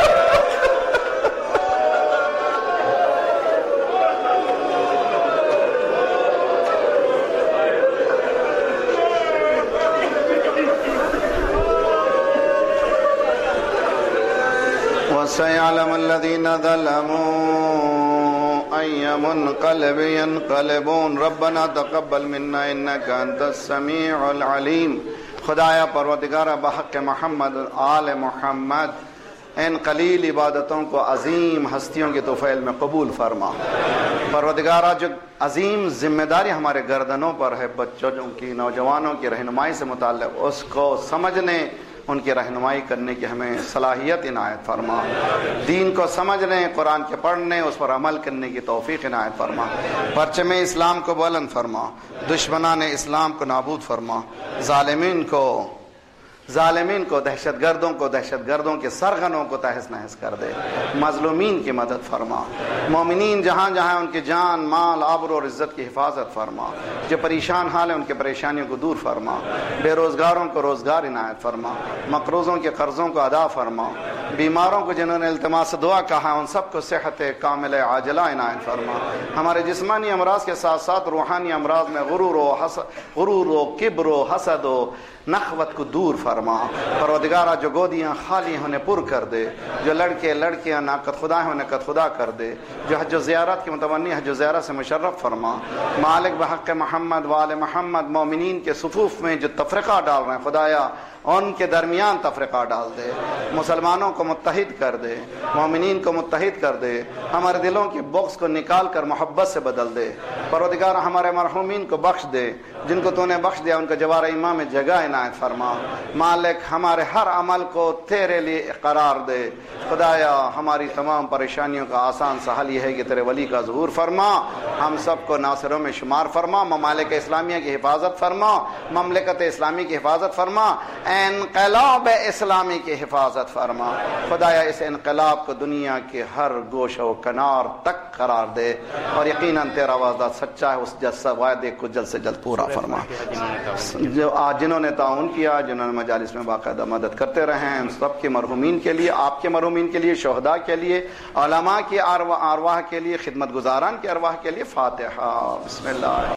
وَسَيَعْلَمُ الَّذِينَ ظَلَمُوا أَيَّ مُنْقَلَبٍ يَنْقَلِبُونَ رَبَّنَا تَقَبَّلْ مِنَّا إِنَّكَ أَنْتَ السَّمِيعُ الْعَلِيمُ۔ خدایا پروردگارہ بحق محمد آل محمد ان قلیل عبادتوں کو عظیم ہستیوں کے طفیل میں قبول فرما۔ پروردگارہ جو عظیم ذمہ داری ہمارے گردنوں پر ہے بچوں کی، نوجوانوں کی رہنمائی سے متعلق، اس کو سمجھنے، ان کی رہنمائی کرنے کی ہمیں صلاحیت عنایت فرما۔ دین کو سمجھنے، قرآن کے پڑھنے، اس پر عمل کرنے کی توفیق عنایت فرما۔ پرچم اسلام کو بلند فرما، دشمنان اسلام کو نابود فرما، ظالمین کو ظالمین کو دہشت گردوں کو دہشت گردوں کے سرغنوں کو تہس نہس کر دے، مظلومین کی مدد فرما، مومنین جہاں جہاں ان کی جان مال آبرو اور عزت کی حفاظت فرما، جو پریشان حال ہیں ان کے پریشانیوں کو دور فرما، بے روزگاروں کو روزگار عنایت فرما، مقروضوں کے قرضوں کو ادا فرما، بیماروں کو جنہوں نے التماس دعا کہا ان سب کو صحت کامل عاجلہ عنایت فرما، ہمارے جسمانی امراض کے ساتھ ساتھ روحانی امراض میں غرور و حسد غرور و کبر و حسد و نخوت کو دور فرما۔ پروردگارہ جو گودیاں خالی ہیں انہیں پر کر دے، جو لڑکے لڑکیاں ناقد خدا ہیں انہیں قد خدا کر دے، جو حج و زیارت کی متمنی حج و زیارت سے مشرف فرما۔ مالک بحق محمد وآل محمد مومنین کے صفوف میں جو تفرقہ ڈال رہے ہیں خدایا ان کے درمیان تفرقہ ڈال دے، مسلمانوں کو متحد کر دے، مومنین کو متحد کر دے، ہمارے دلوں کی بغض کو نکال کر محبت سے بدل دے۔ پروردگار ہمارے مرحومین کو بخش دے، جن کو تو نے بخش دیا ان کو جوار ایمان میں جگہ عنایت فرما۔ مالک ہمارے ہر عمل کو تیرے لیے قرار دے، خدایا ہماری تمام پریشانیوں کا آسان سا حل یہ ہے کہ تیرے ولی کا ظہور فرما، ہم سب کو ناصروں میں شمار فرما، ممالک اسلامیہ کی حفاظت فرما، مملکت اسلامی کی حفاظت فرما، انقلاب اسلامی کی حفاظت فرما۔ خدایا اس انقلاب کو دنیا کے ہر گوشہ و کنار تک قرار دے، اور یقیناً تیرا وعدہ سچا ہے، اس جس وعدے کو جلد سے جلد پورا فرما۔ جو آج جنہوں نے تعاون کیا، جنہوں نے مجالس میں باقاعدہ مدد کرتے رہے ہیں، ان سب کے مرحومین کے لیے، آپ کے مرحومین کے لیے، شہداء کے لیے، علماء کی ارواح کے لیے، خدمت گزاران کی ارواح کے لیے فاتحہ۔ بسم اللہ۔